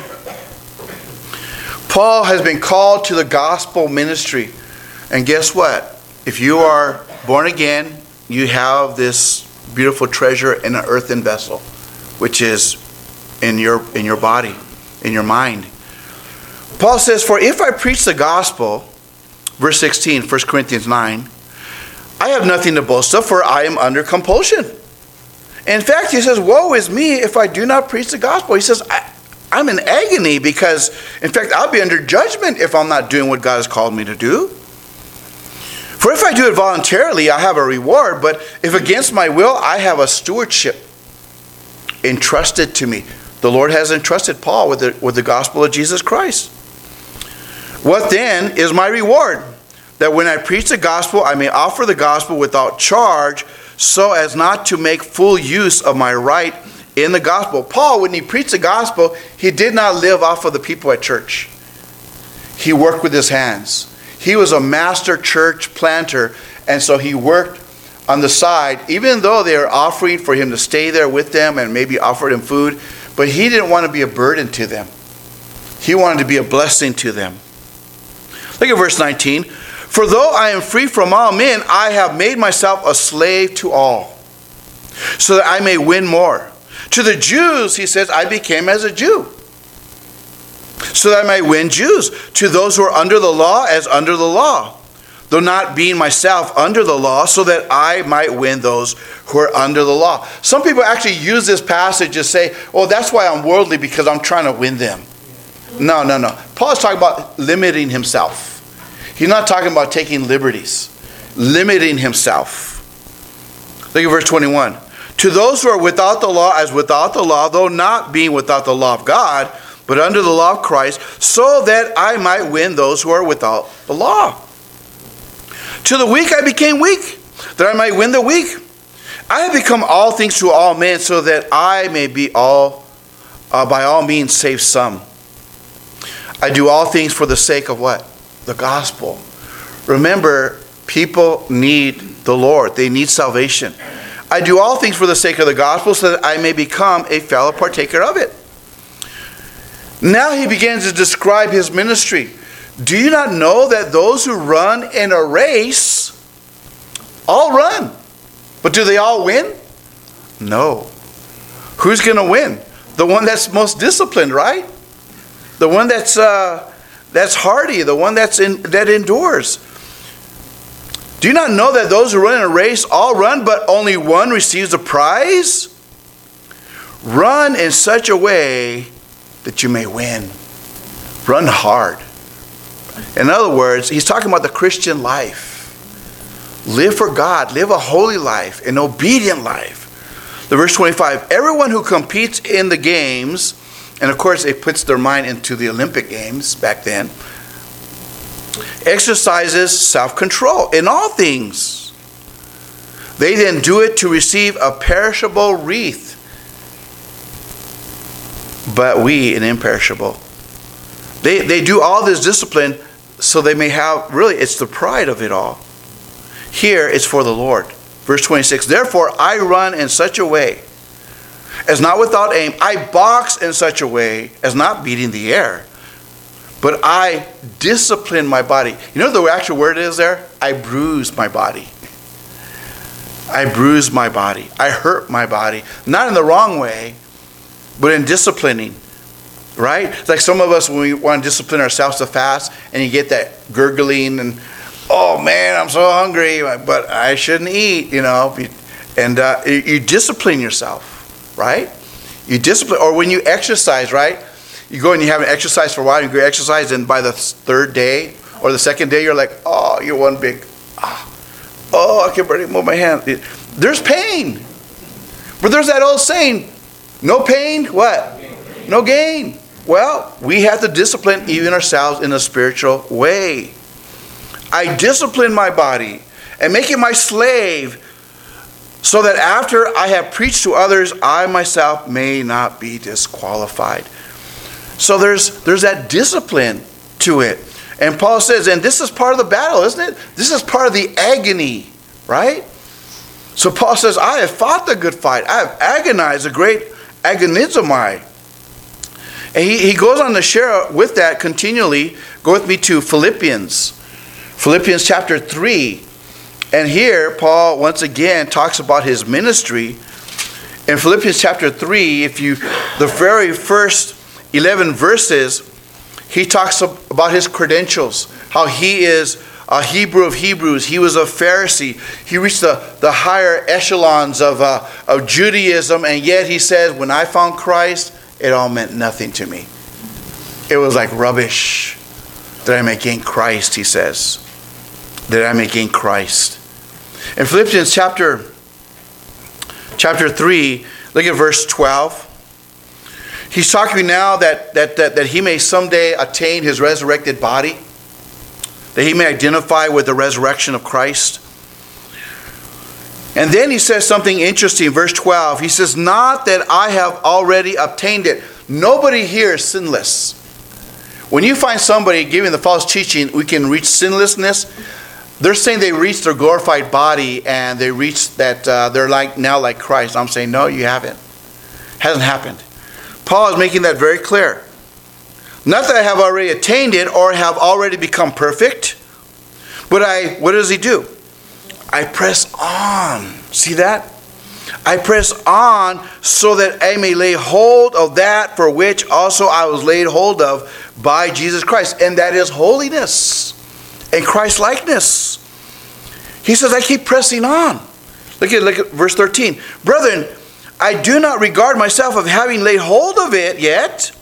Paul has been called to the gospel ministry. And guess what? If you are born again, you have this beautiful treasure in an earthen vessel, which is in your body, in your mind. Paul says, for if I preach the gospel, verse 16, 1 Corinthians 9, I have nothing to boast of, for I am under compulsion. In fact, he says, woe is me if I do not preach the gospel. He says, I'm in agony because, in fact, I'll be under judgment if I'm not doing what God has called me to do. For if I do it voluntarily, I have a reward, but if against my will, I have a stewardship entrusted to me. The Lord has entrusted Paul with the gospel of Jesus Christ. What then is my reward? That when I preach the gospel, I may offer the gospel without charge, so as not to make full use of my right in the gospel. Paul, when he preached the gospel, he did not live off of the people at church. He worked with his hands. He was a master church planter, and so he worked on the side, even though they are offering for him to stay there with them and maybe offered him food, but he didn't want to be a burden to them. He wanted to be a blessing to them. Look at verse 19. For though I am free from all men, I have made myself a slave to all, so that I may win more. To the Jews, he says, I became as a Jew, so that I might win Jews. To those who are under the law, as under the law, though not being myself under the law, so that I might win those who are under the law. Some people actually use this passage to say, oh, that's why I'm worldly, because I'm trying to win them. No. Paul's talking about limiting himself. He's not talking about taking liberties. Limiting himself. Look at verse 21. To those who are without the law, as without the law, though not being without the law of God, but under the law of Christ, so that I might win those who are without the law. To the weak I became weak, that I might win the weak. I have become all things to all men, so that I may be by all means save some. I do all things for the sake of what? The gospel. Remember, people need the Lord. They need salvation. I do all things for the sake of the gospel, so that I may become a fellow partaker of it. Now he begins to describe his ministry. Do you not know that those who run in a race all run? But do they all win? No. Who's going to win? The one that's most disciplined, right? The one that's hardy, the one that endures. Do you not know that those who run in a race all run, but only one receives a prize? Run in such a way that you may win. Run hard. In other words, he's talking about the Christian life. Live for God. Live a holy life, an obedient life. The verse 25, everyone who competes in the games, and of course it puts their mind into the Olympic Games back then, exercises self-control in all things. They then do it to receive a perishable wreath, but we an imperishable. They do all this discipline so they may have, really, it's the pride of it all. Here, it's for the Lord. Verse 26, therefore I run in such a way as not without aim. I box in such a way as not beating the air. But I discipline my body. You know the actual word is there? I bruise my body. I bruise my body. I hurt my body. Not in the wrong way, but in disciplining. Right? It's like some of us, when we want to discipline ourselves to fast, and you get that gurgling and, oh man, I'm so hungry, but I shouldn't eat, And you discipline yourself, right? You discipline, or when you exercise, right? You go and you haven't exercised for a while, you go exercise, and by the third day or the second day, you're like, oh, you're one big, I can barely move my hand. There's pain. But there's that old saying, no pain, what? No gain. Well, we have to discipline even ourselves in a spiritual way. I discipline my body and make it my slave, so that after I have preached to others, I myself may not be disqualified. So there's that discipline to it. And Paul says, and this is part of the battle, isn't it? This is part of the agony, right? So Paul says, I have fought the good fight. I have agonized, a great agonizomai. And he goes on to share with that continually. Go with me to Philippians. Philippians chapter 3. And here, Paul once again talks about his ministry. In Philippians chapter 3, the very first 11 verses, he talks about his credentials. How he is a Hebrew of Hebrews. He was a Pharisee. He reached the higher echelons of Judaism. And yet he says, when I found Christ, it all meant nothing to me. It was like rubbish. That I may gain Christ, he says. That I may gain Christ. In Philippians chapter 3, look at verse 12. He's talking now that he may someday attain his resurrected body. That he may identify with the resurrection of Christ. And then he says something interesting, verse 12. He says, not that I have already obtained it. Nobody here is sinless. When you find somebody giving the false teaching, we can reach sinlessness, They're saying they reached their glorified body and they reached that they're now like Christ. I'm saying, no, you haven't. Hasn't happened. Paul is making that very clear. Not that I have already attained it or have already become perfect, but what does he do? I press on. See that? I press on so that I may lay hold of that for which also I was laid hold of by Jesus Christ. And that is holiness and Christ-likeness. He says, I keep pressing on. Look at verse 13. Brethren, I do not regard myself of having laid hold of it yet.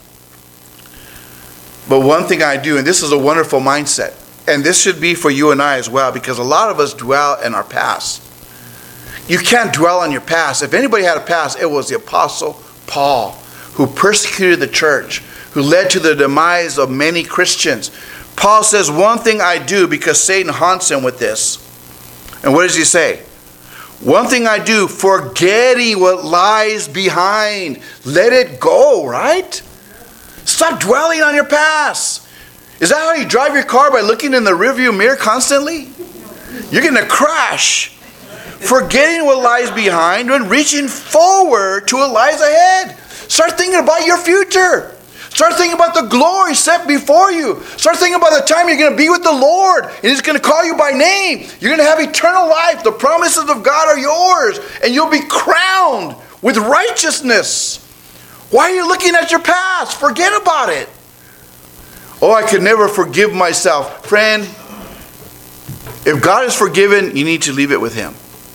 But one thing I do, and this is a wonderful mindset, and this should be for you and I as well, because a lot of us dwell in our past. You can't dwell on your past. If anybody had a past, it was the Apostle Paul, who persecuted the church, who led to the demise of many Christians. Paul says, one thing I do, because Satan haunts him with this. And what does he say? One thing I do, forgetting what lies behind. Let it go, right? Stop dwelling on your past. Is that how you drive your car, by looking in the rearview mirror constantly? You're going to crash. Forgetting what lies behind and reaching forward to what lies ahead. Start thinking about your future. Start thinking about the glory set before you. Start thinking about the time you're going to be with the Lord and He's going to call you by name. You're going to have eternal life. The promises of God are yours and you'll be crowned with righteousness. Why are you looking at your past? Forget about it. Oh, I could never forgive myself. Friend, if God is forgiven, you need to leave it with Him.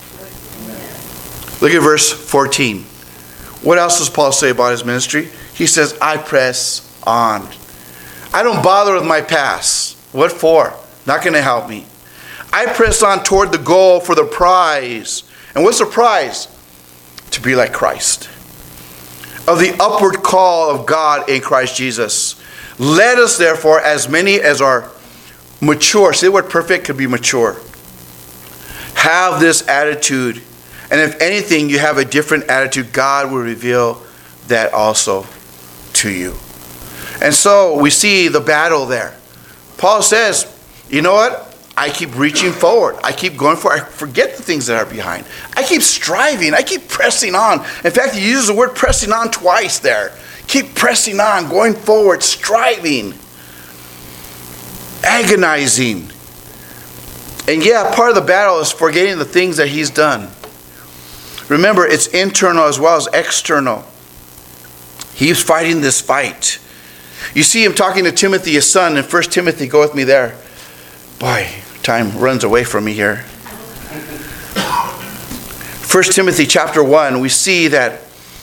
Look at verse 14. What else does Paul say about his ministry? He says, I press on. I don't bother with my past. What for? Not going to help me. I press on toward the goal for the prize. And what's the prize? To be like Christ. Of the upward call of God in Christ Jesus. Let us therefore, as many as are mature, see the word perfect could be mature, have this attitude. And if anything, you have a different attitude, God will reveal that also to you. And so we see the battle there. Paul says, you know what? I keep reaching forward. I keep going forward. I forget the things that are behind. I keep striving. I keep pressing on. In fact, he uses the word pressing on twice there. Keep pressing on, going forward, striving, agonizing. And yeah, part of the battle is forgetting the things that he's done. Remember, it's internal as well as external. He's fighting this fight. You see him talking to Timothy, his son, in 1 Timothy. Go with me there. Boy, time runs away from me here. 1 Timothy chapter 1, we see that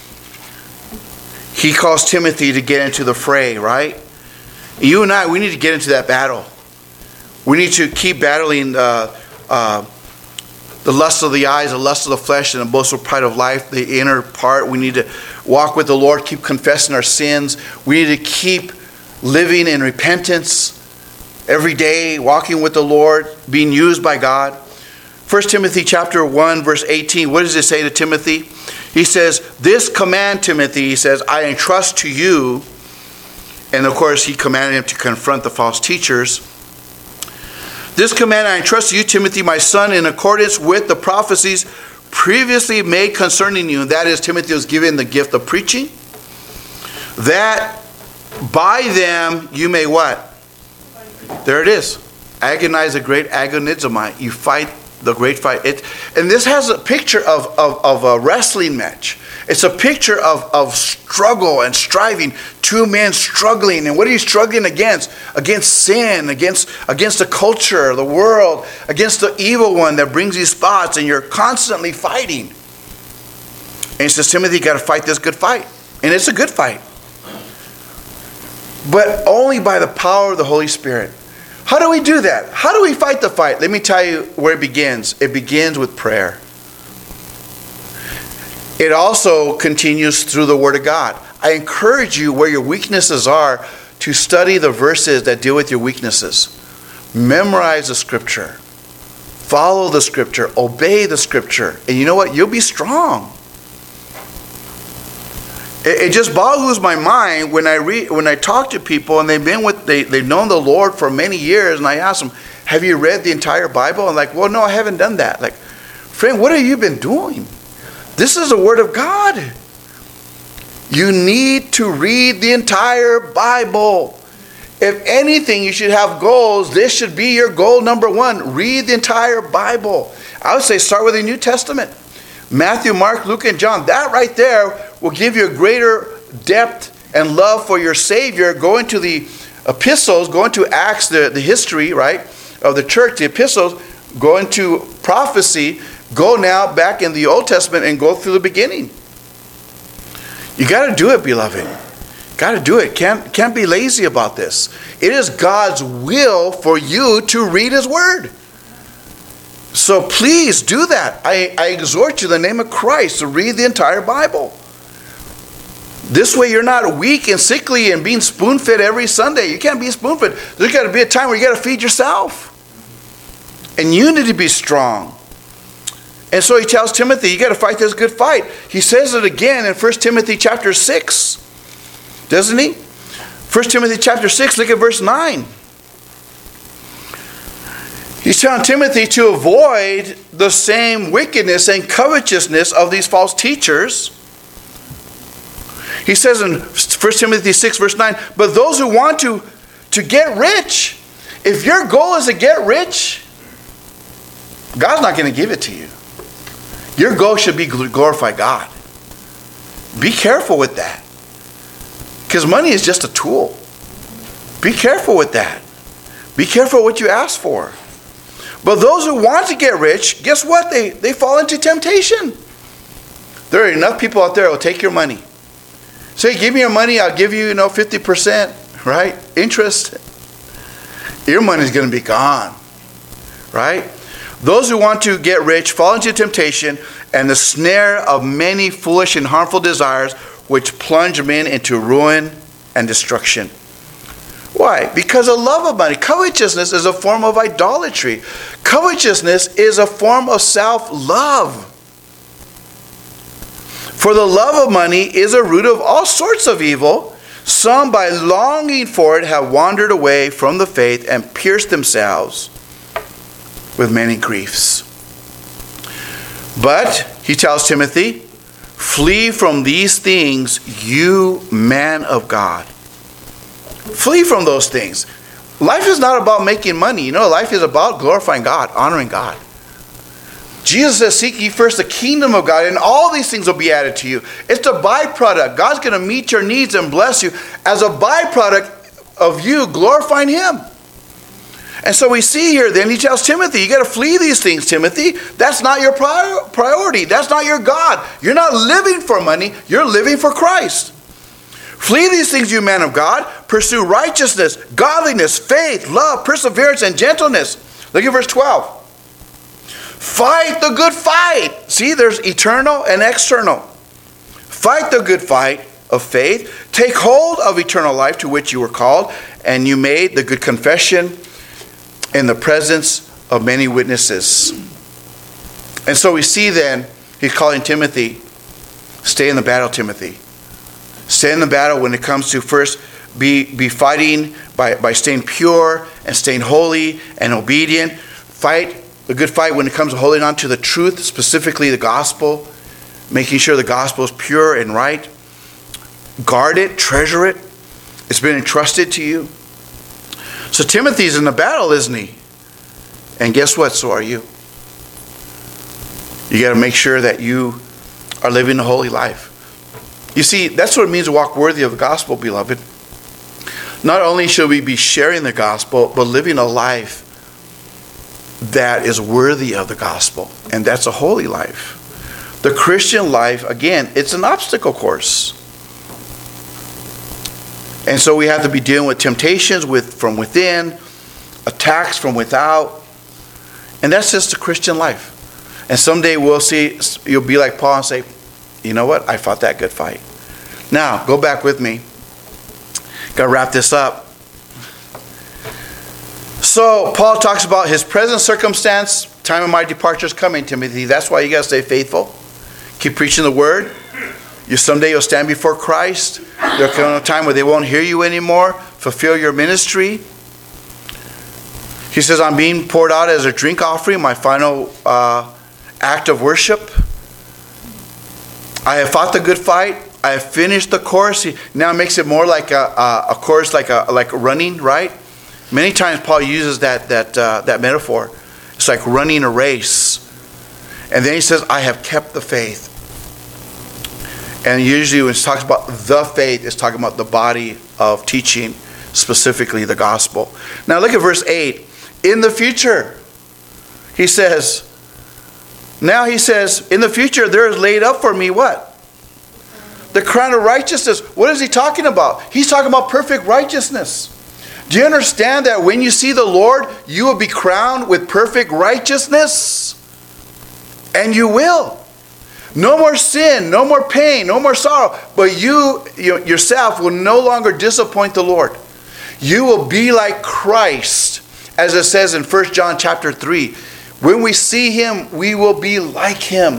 he calls Timothy to get into the fray, right? You and I, we need to get into that battle. We need to keep battling the lust of the eyes, the lust of the flesh, and the boastful pride of life, the inner part. We need to walk with the Lord, keep confessing our sins. We need to keep living in repentance every day, walking with the Lord, being used by God. 1 Timothy chapter 1, verse 18, what does it say to Timothy? He says, this command, Timothy, he says, I entrust to you. And of course, he commanded him to confront the false teachers. This command I entrust to you, Timothy, my son, in accordance with the prophecies previously made concerning you. That is, Timothy was given the gift of preaching. That by them you may what? There it is. Agonize the great agonizomai. You fight the great fight. And this has a picture of a wrestling match. It's a picture of struggle and striving. Two men struggling. And what are you struggling against? Against sin, against the culture, the world, against the evil one that brings these thoughts, and you're constantly fighting. And he says, Timothy, you got to fight this good fight. And it's a good fight. But only by the power of the Holy Spirit. How do we do that? How do we fight the fight? Let me tell you where it begins. It begins with prayer. It also continues through the Word of God. I encourage you, where your weaknesses are, to study the verses that deal with your weaknesses. Memorize the Scripture. Follow the Scripture. Obey the Scripture. And you know what? You'll be strong. It just boggles my mind when I talk to people and they've known the Lord for many years, and I ask them, have you read the entire Bible? I'm like, well, no, I haven't done that. Like, friend, what have you been doing? This is the Word of God. You need to read the entire Bible. If anything, you should have goals. This should be your goal number one. Read the entire Bible. I would say start with the New Testament. Matthew, Mark, Luke, and John. That right there will give you a greater depth and love for your Savior. Go into the epistles, go into Acts, the history, right, of the church, the epistles, go into prophecy, go now back in the Old Testament and go through the beginning. You got to do it, beloved. Got to do it. Can't be lazy about this. It is God's will for you to read His Word. So please do that. I exhort you in the name of Christ to read the entire Bible. This way you're not weak and sickly and being spoon-fed every Sunday. You can't be spoon-fed. There's got to be a time where you got to feed yourself. And you need to be strong. And so he tells Timothy, you got to fight this good fight. He says it again in 1 Timothy chapter 6. Doesn't he? 1 Timothy chapter 6, look at verse 9. He's telling Timothy to avoid the same wickedness and covetousness of these false teachers. He says in 1 Timothy 6 verse 9, but those who want to get rich, if your goal is to get rich, God's not going to give it to you. Your goal should be to glorify God. Be careful with that. Because money is just a tool. Be careful with that. Be careful what you ask for. But those who want to get rich, guess what? They fall into temptation. There are enough people out there who will take your money. Say, give me your money, I'll give you, 50%, right? Interest. Your money's going to be gone, right? Those who want to get rich fall into temptation and the snare of many foolish and harmful desires, which plunge men into ruin and destruction. Why? Because of love of money. Covetousness is a form of idolatry. Covetousness is a form of self-love. For the love of money is a root of all sorts of evil. Some, by longing for it, have wandered away from the faith and pierced themselves with many griefs. But, he tells Timothy, flee from these things, you man of God. Flee from those things. Life is not about making money. Life is about glorifying God, honoring God. Jesus says, seek ye first the kingdom of God, and all these things will be added to you. It's a byproduct. God's going to meet your needs and bless you as a byproduct of you glorifying Him. And so we see here then, he tells Timothy, you got to flee these things, Timothy. That's not your priority. That's not your God. You're not living for money. You're living for Christ. Flee these things, you man of God. Pursue righteousness, godliness, faith, love, perseverance, and gentleness. Look at verse 12. Fight the good fight. See, there's eternal and external. Fight the good fight of faith. Take hold of eternal life to which you were called, and you made the good confession in the presence of many witnesses. And so we see then, he's calling Timothy, stay in the battle, Timothy. Stay in the battle when it comes to first be fighting by staying pure and staying holy and obedient. Fight the good fight when it comes to holding on to the truth, specifically the gospel, making sure the gospel is pure and right. Guard it, treasure it. It's been entrusted to you. So Timothy's in the battle, isn't he? And guess what? So are you. You got to make sure that you are living a holy life. You see, that's what it means to walk worthy of the gospel, beloved. Not only should we be sharing the gospel, but living a life that is worthy of the gospel. And that's a holy life. The Christian life, again, it's an obstacle course. And so we have to be dealing with temptations from within, attacks from without. And that's just the Christian life. And someday we'll see, you'll be like Paul and say, you know what? I fought that good fight. Now, go back with me. Got to wrap this up. So, Paul talks about his present circumstance. Time of my departure is coming, Timothy. That's why you got to stay faithful. Keep preaching the word. Someday you'll stand before Christ. There'll come a time where they won't hear you anymore. Fulfill your ministry. He says, I'm being poured out as a drink offering, my final act of worship. I have fought the good fight. I have finished the course. He now makes it more like a course, like running, right? Many times Paul uses that metaphor. It's like running a race. And then he says, I have kept the faith. And usually when it talks about the faith, it's talking about the body of teaching, specifically the gospel. Now look at verse 8. In the future, he says, in the future there is laid up for me what? The crown of righteousness. What is he talking about? He's talking about perfect righteousness. Do you understand that when you see the Lord, you will be crowned with perfect righteousness? And you will. No more sin, no more pain, no more sorrow. But you yourself will no longer disappoint the Lord. You will be like Christ, as it says in 1 John chapter 3. When we see him, we will be like him.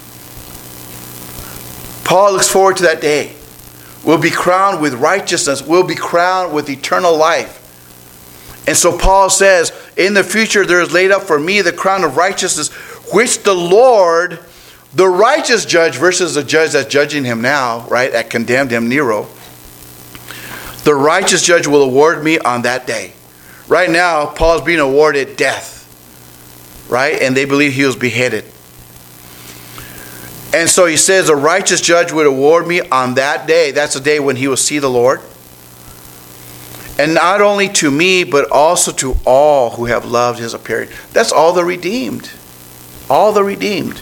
Paul looks forward to that day. We'll be crowned with righteousness. We'll be crowned with eternal life. And so Paul says, in the future there is laid up for me the crown of righteousness, which the Lord, the righteous judge, versus the judge that's judging him now, right, that condemned him, Nero. The righteous judge will award me on that day. Right now, Paul's being awarded death, right? And they believe he was beheaded. And so he says, the righteous judge would award me on that day. That's the day when he will see the Lord. And not only to me, but also to all who have loved his appearing. That's all the redeemed. All the redeemed.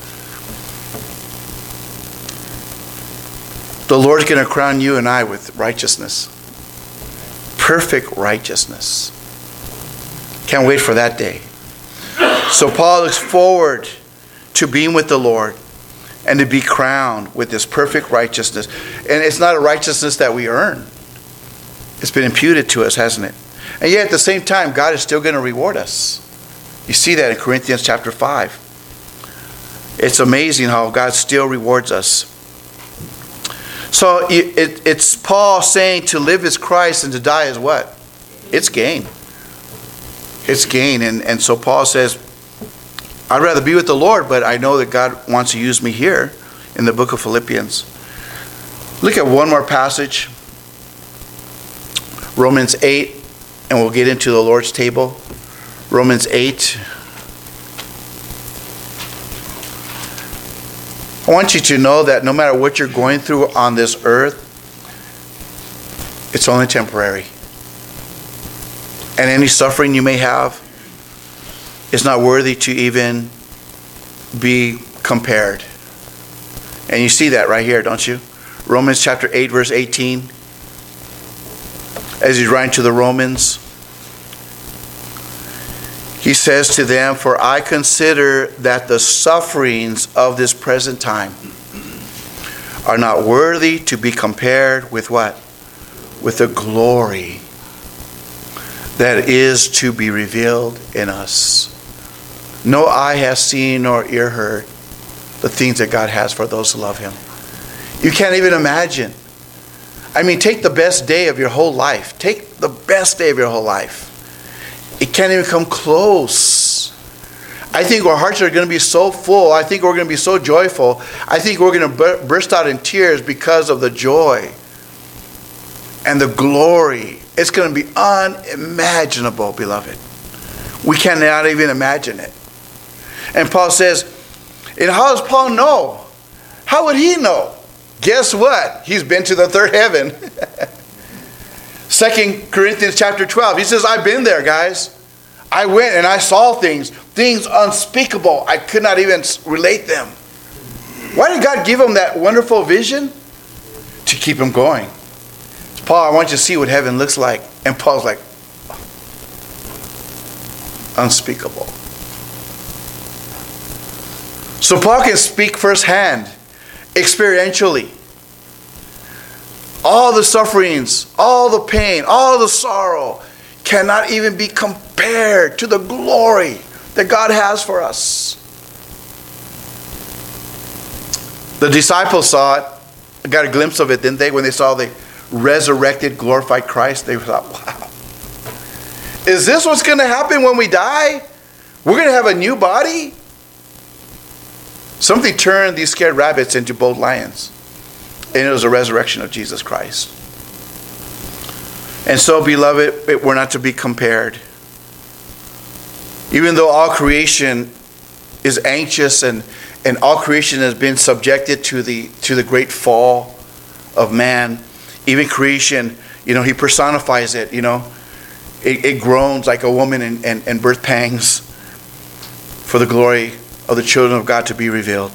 The Lord's going to crown you and I with righteousness. Perfect righteousness. Can't wait for that day. So Paul looks forward to being with the Lord and to be crowned with this perfect righteousness. And it's not a righteousness that we earn. It's been imputed to us, hasn't it? And yet at the same time, God is still going to reward us. You see that in Corinthians chapter 5. It's amazing how God still rewards us. So it's Paul saying to live is Christ and to die is what? It's gain. It's gain. And so Paul says, I'd rather be with the Lord, but I know that God wants to use me here in the book of Philippians. Look at one more passage. Romans 8, and we'll get into the Lord's table. Romans 8. I want you to know that no matter what you're going through on this earth, it's only temporary. And any suffering you may have is not worthy to even be compared. And you see that right here, don't you? Romans chapter 8, verse 18. As he's writing to the Romans, he says to them, for I consider that the sufferings of this present time are not worthy to be compared with what? With the glory that is to be revealed in us. No eye has seen nor ear heard the things that God has for those who love him. You can't even imagine. I mean, take the best day of your whole life. Take the best day of your whole life. It can't even come close. I think our hearts are going to be so full. I think we're going to be so joyful. I think we're going to burst out in tears because of the joy and the glory. It's going to be unimaginable, beloved. We cannot even imagine it. And Paul says, and how does Paul know? How would he know? Guess what? He's been to the third heaven. 2 Corinthians chapter 12. He says, I've been there, guys. I went and I saw things unspeakable. I could not even relate them. Why did God give him that wonderful vision? To keep him going. Paul, I want you to see what heaven looks like. And Paul's like, unspeakable. So Paul can speak firsthand, experientially. All the sufferings, all the pain, all the sorrow cannot even be compared to the glory that God has for us. The disciples saw it, got a glimpse of it, didn't they? When they saw the resurrected, glorified Christ, they thought, wow. Is this what's going to happen when we die? We're going to have a new body? Something turned these scared rabbits into bold lions. And it was the resurrection of Jesus Christ. And so, beloved, we're not to be compared. Even though all creation is anxious and all creation has been subjected to the great fall of man, even creation, he personifies it, it groans like a woman in birth pangs for the glory of the children of God to be revealed.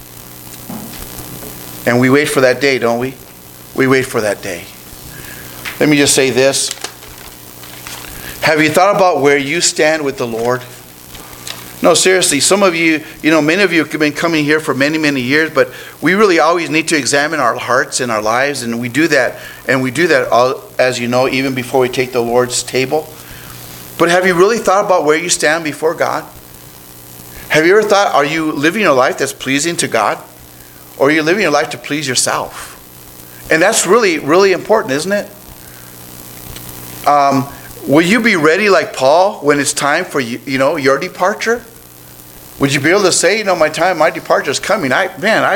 And we wait for that day, don't we? We wait for that day. Let me just say this. Have you thought about where you stand with the Lord? No, seriously, some of you, many of you have been coming here for many, many years, but we really always need to examine our hearts and our lives, and we do that. And we do that, as you know, even before we take the Lord's table. But have you really thought about where you stand before God? Have you ever thought, are you living a life that's pleasing to God? Or are you living your life to please yourself? And that's really, really important, isn't it? Will you be ready like Paul when it's time for your departure? Would you be able to say, my departure is coming. I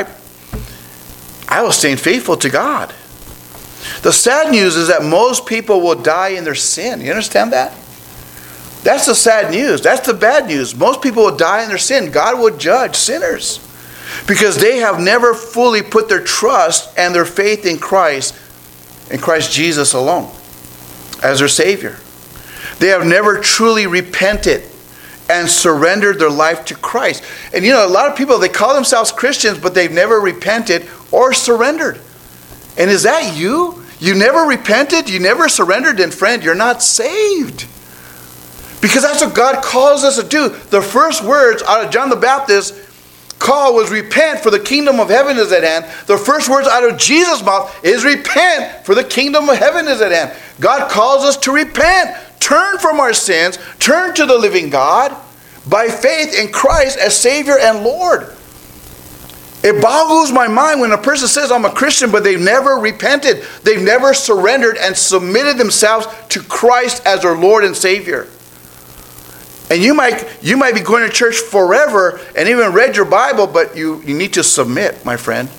was staying faithful to God. The sad news is that most people will die in their sin. You understand that? That's the sad news. That's the bad news. Most people will die in their sin. God will judge sinners because they have never fully put their trust and their faith in Christ Jesus alone as their Savior. They have never truly repented and surrendered their life to Christ. And a lot of people, they call themselves Christians, but they've never repented or surrendered. And is that you? You never repented? You never surrendered? Then friend, you're not saved. Because that's what God calls us to do. The first words out of John the Baptist's call was repent, for the kingdom of heaven is at hand. The first words out of Jesus' mouth is repent, for the kingdom of heaven is at hand. God calls us to repent. Turn from our sins. Turn to the living God by faith in Christ as Savior and Lord. It boggles my mind when a person says, I'm a Christian, but they've never repented. They've never surrendered and submitted themselves to Christ as their Lord and Savior. And you might be going to church forever and even read your Bible, but you need to submit, my friend.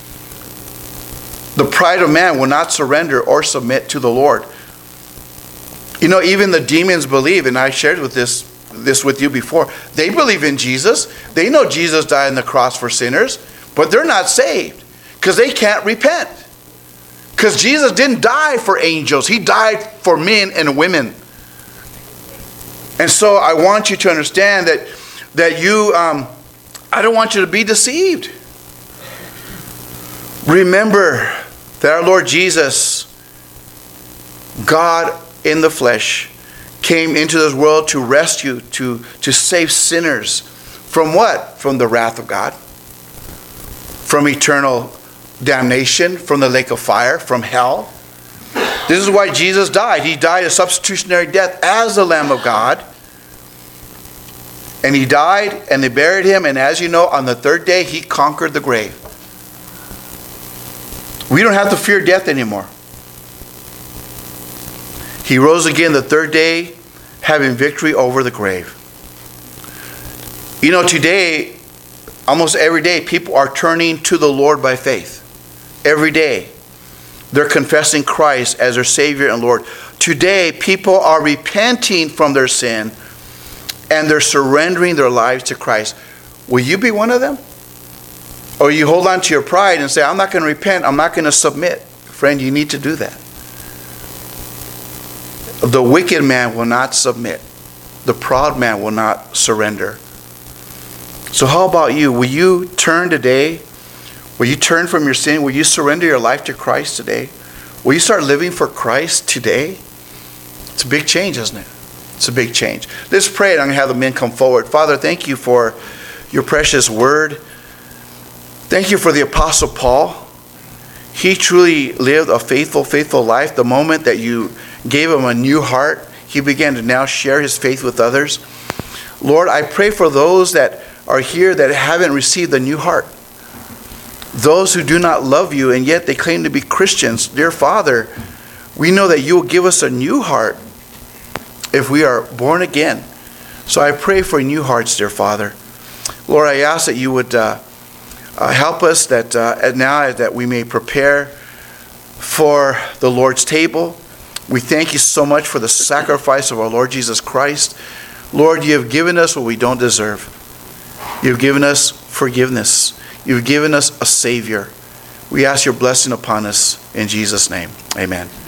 The pride of man will not surrender or submit to the Lord. Even the demons believe, and I shared this with you before. They believe in Jesus. They know Jesus died on the cross for sinners, but they're not saved because they can't repent. Because Jesus didn't die for angels. He died for men and women. And so I want you to understand that you, I don't want you to be deceived. Remember that our Lord Jesus, God in the flesh, came into this world to rescue, to save sinners. From what? From the wrath of God. From eternal damnation, from the lake of fire, from hell. This is why Jesus died. He died a substitutionary death as the Lamb of God. And he died, and they buried him, and as you know, on the third day, he conquered the grave. We don't have to fear death anymore. He rose again the third day, having victory over the grave. Today, almost every day, people are turning to the Lord by faith. Every day, they're confessing Christ as their Savior and Lord. Today, people are repenting from their sin, and they're surrendering their lives to Christ. Will you be one of them? Or you hold on to your pride and say, I'm not going to repent, I'm not going to submit. Friend, you need to do that. The wicked man will not submit. The proud man will not surrender. So how about you? Will you turn today? Will you turn from your sin? Will you surrender your life to Christ today? Will you start living for Christ today? It's a big change, isn't it? It's a big change. Let's pray, and I'm going to have the men come forward. Father, thank you for your precious word. Thank you for the Apostle Paul. He truly lived a faithful life. The moment that you gave him a new heart, he began to now share his faith with others. Lord, I pray for those that are here that haven't received a new heart. Those who do not love you, and yet they claim to be Christians. Dear Father, we know that you will give us a new heart. if we are born again. So I pray for new hearts, dear Father. Lord, I ask that you would help us that now that we may prepare for the Lord's table. We thank you so much for the sacrifice of our Lord Jesus Christ. Lord, you have given us what we don't deserve. You've given us forgiveness. You've given us a Savior. We ask your blessing upon us in Jesus' name. Amen.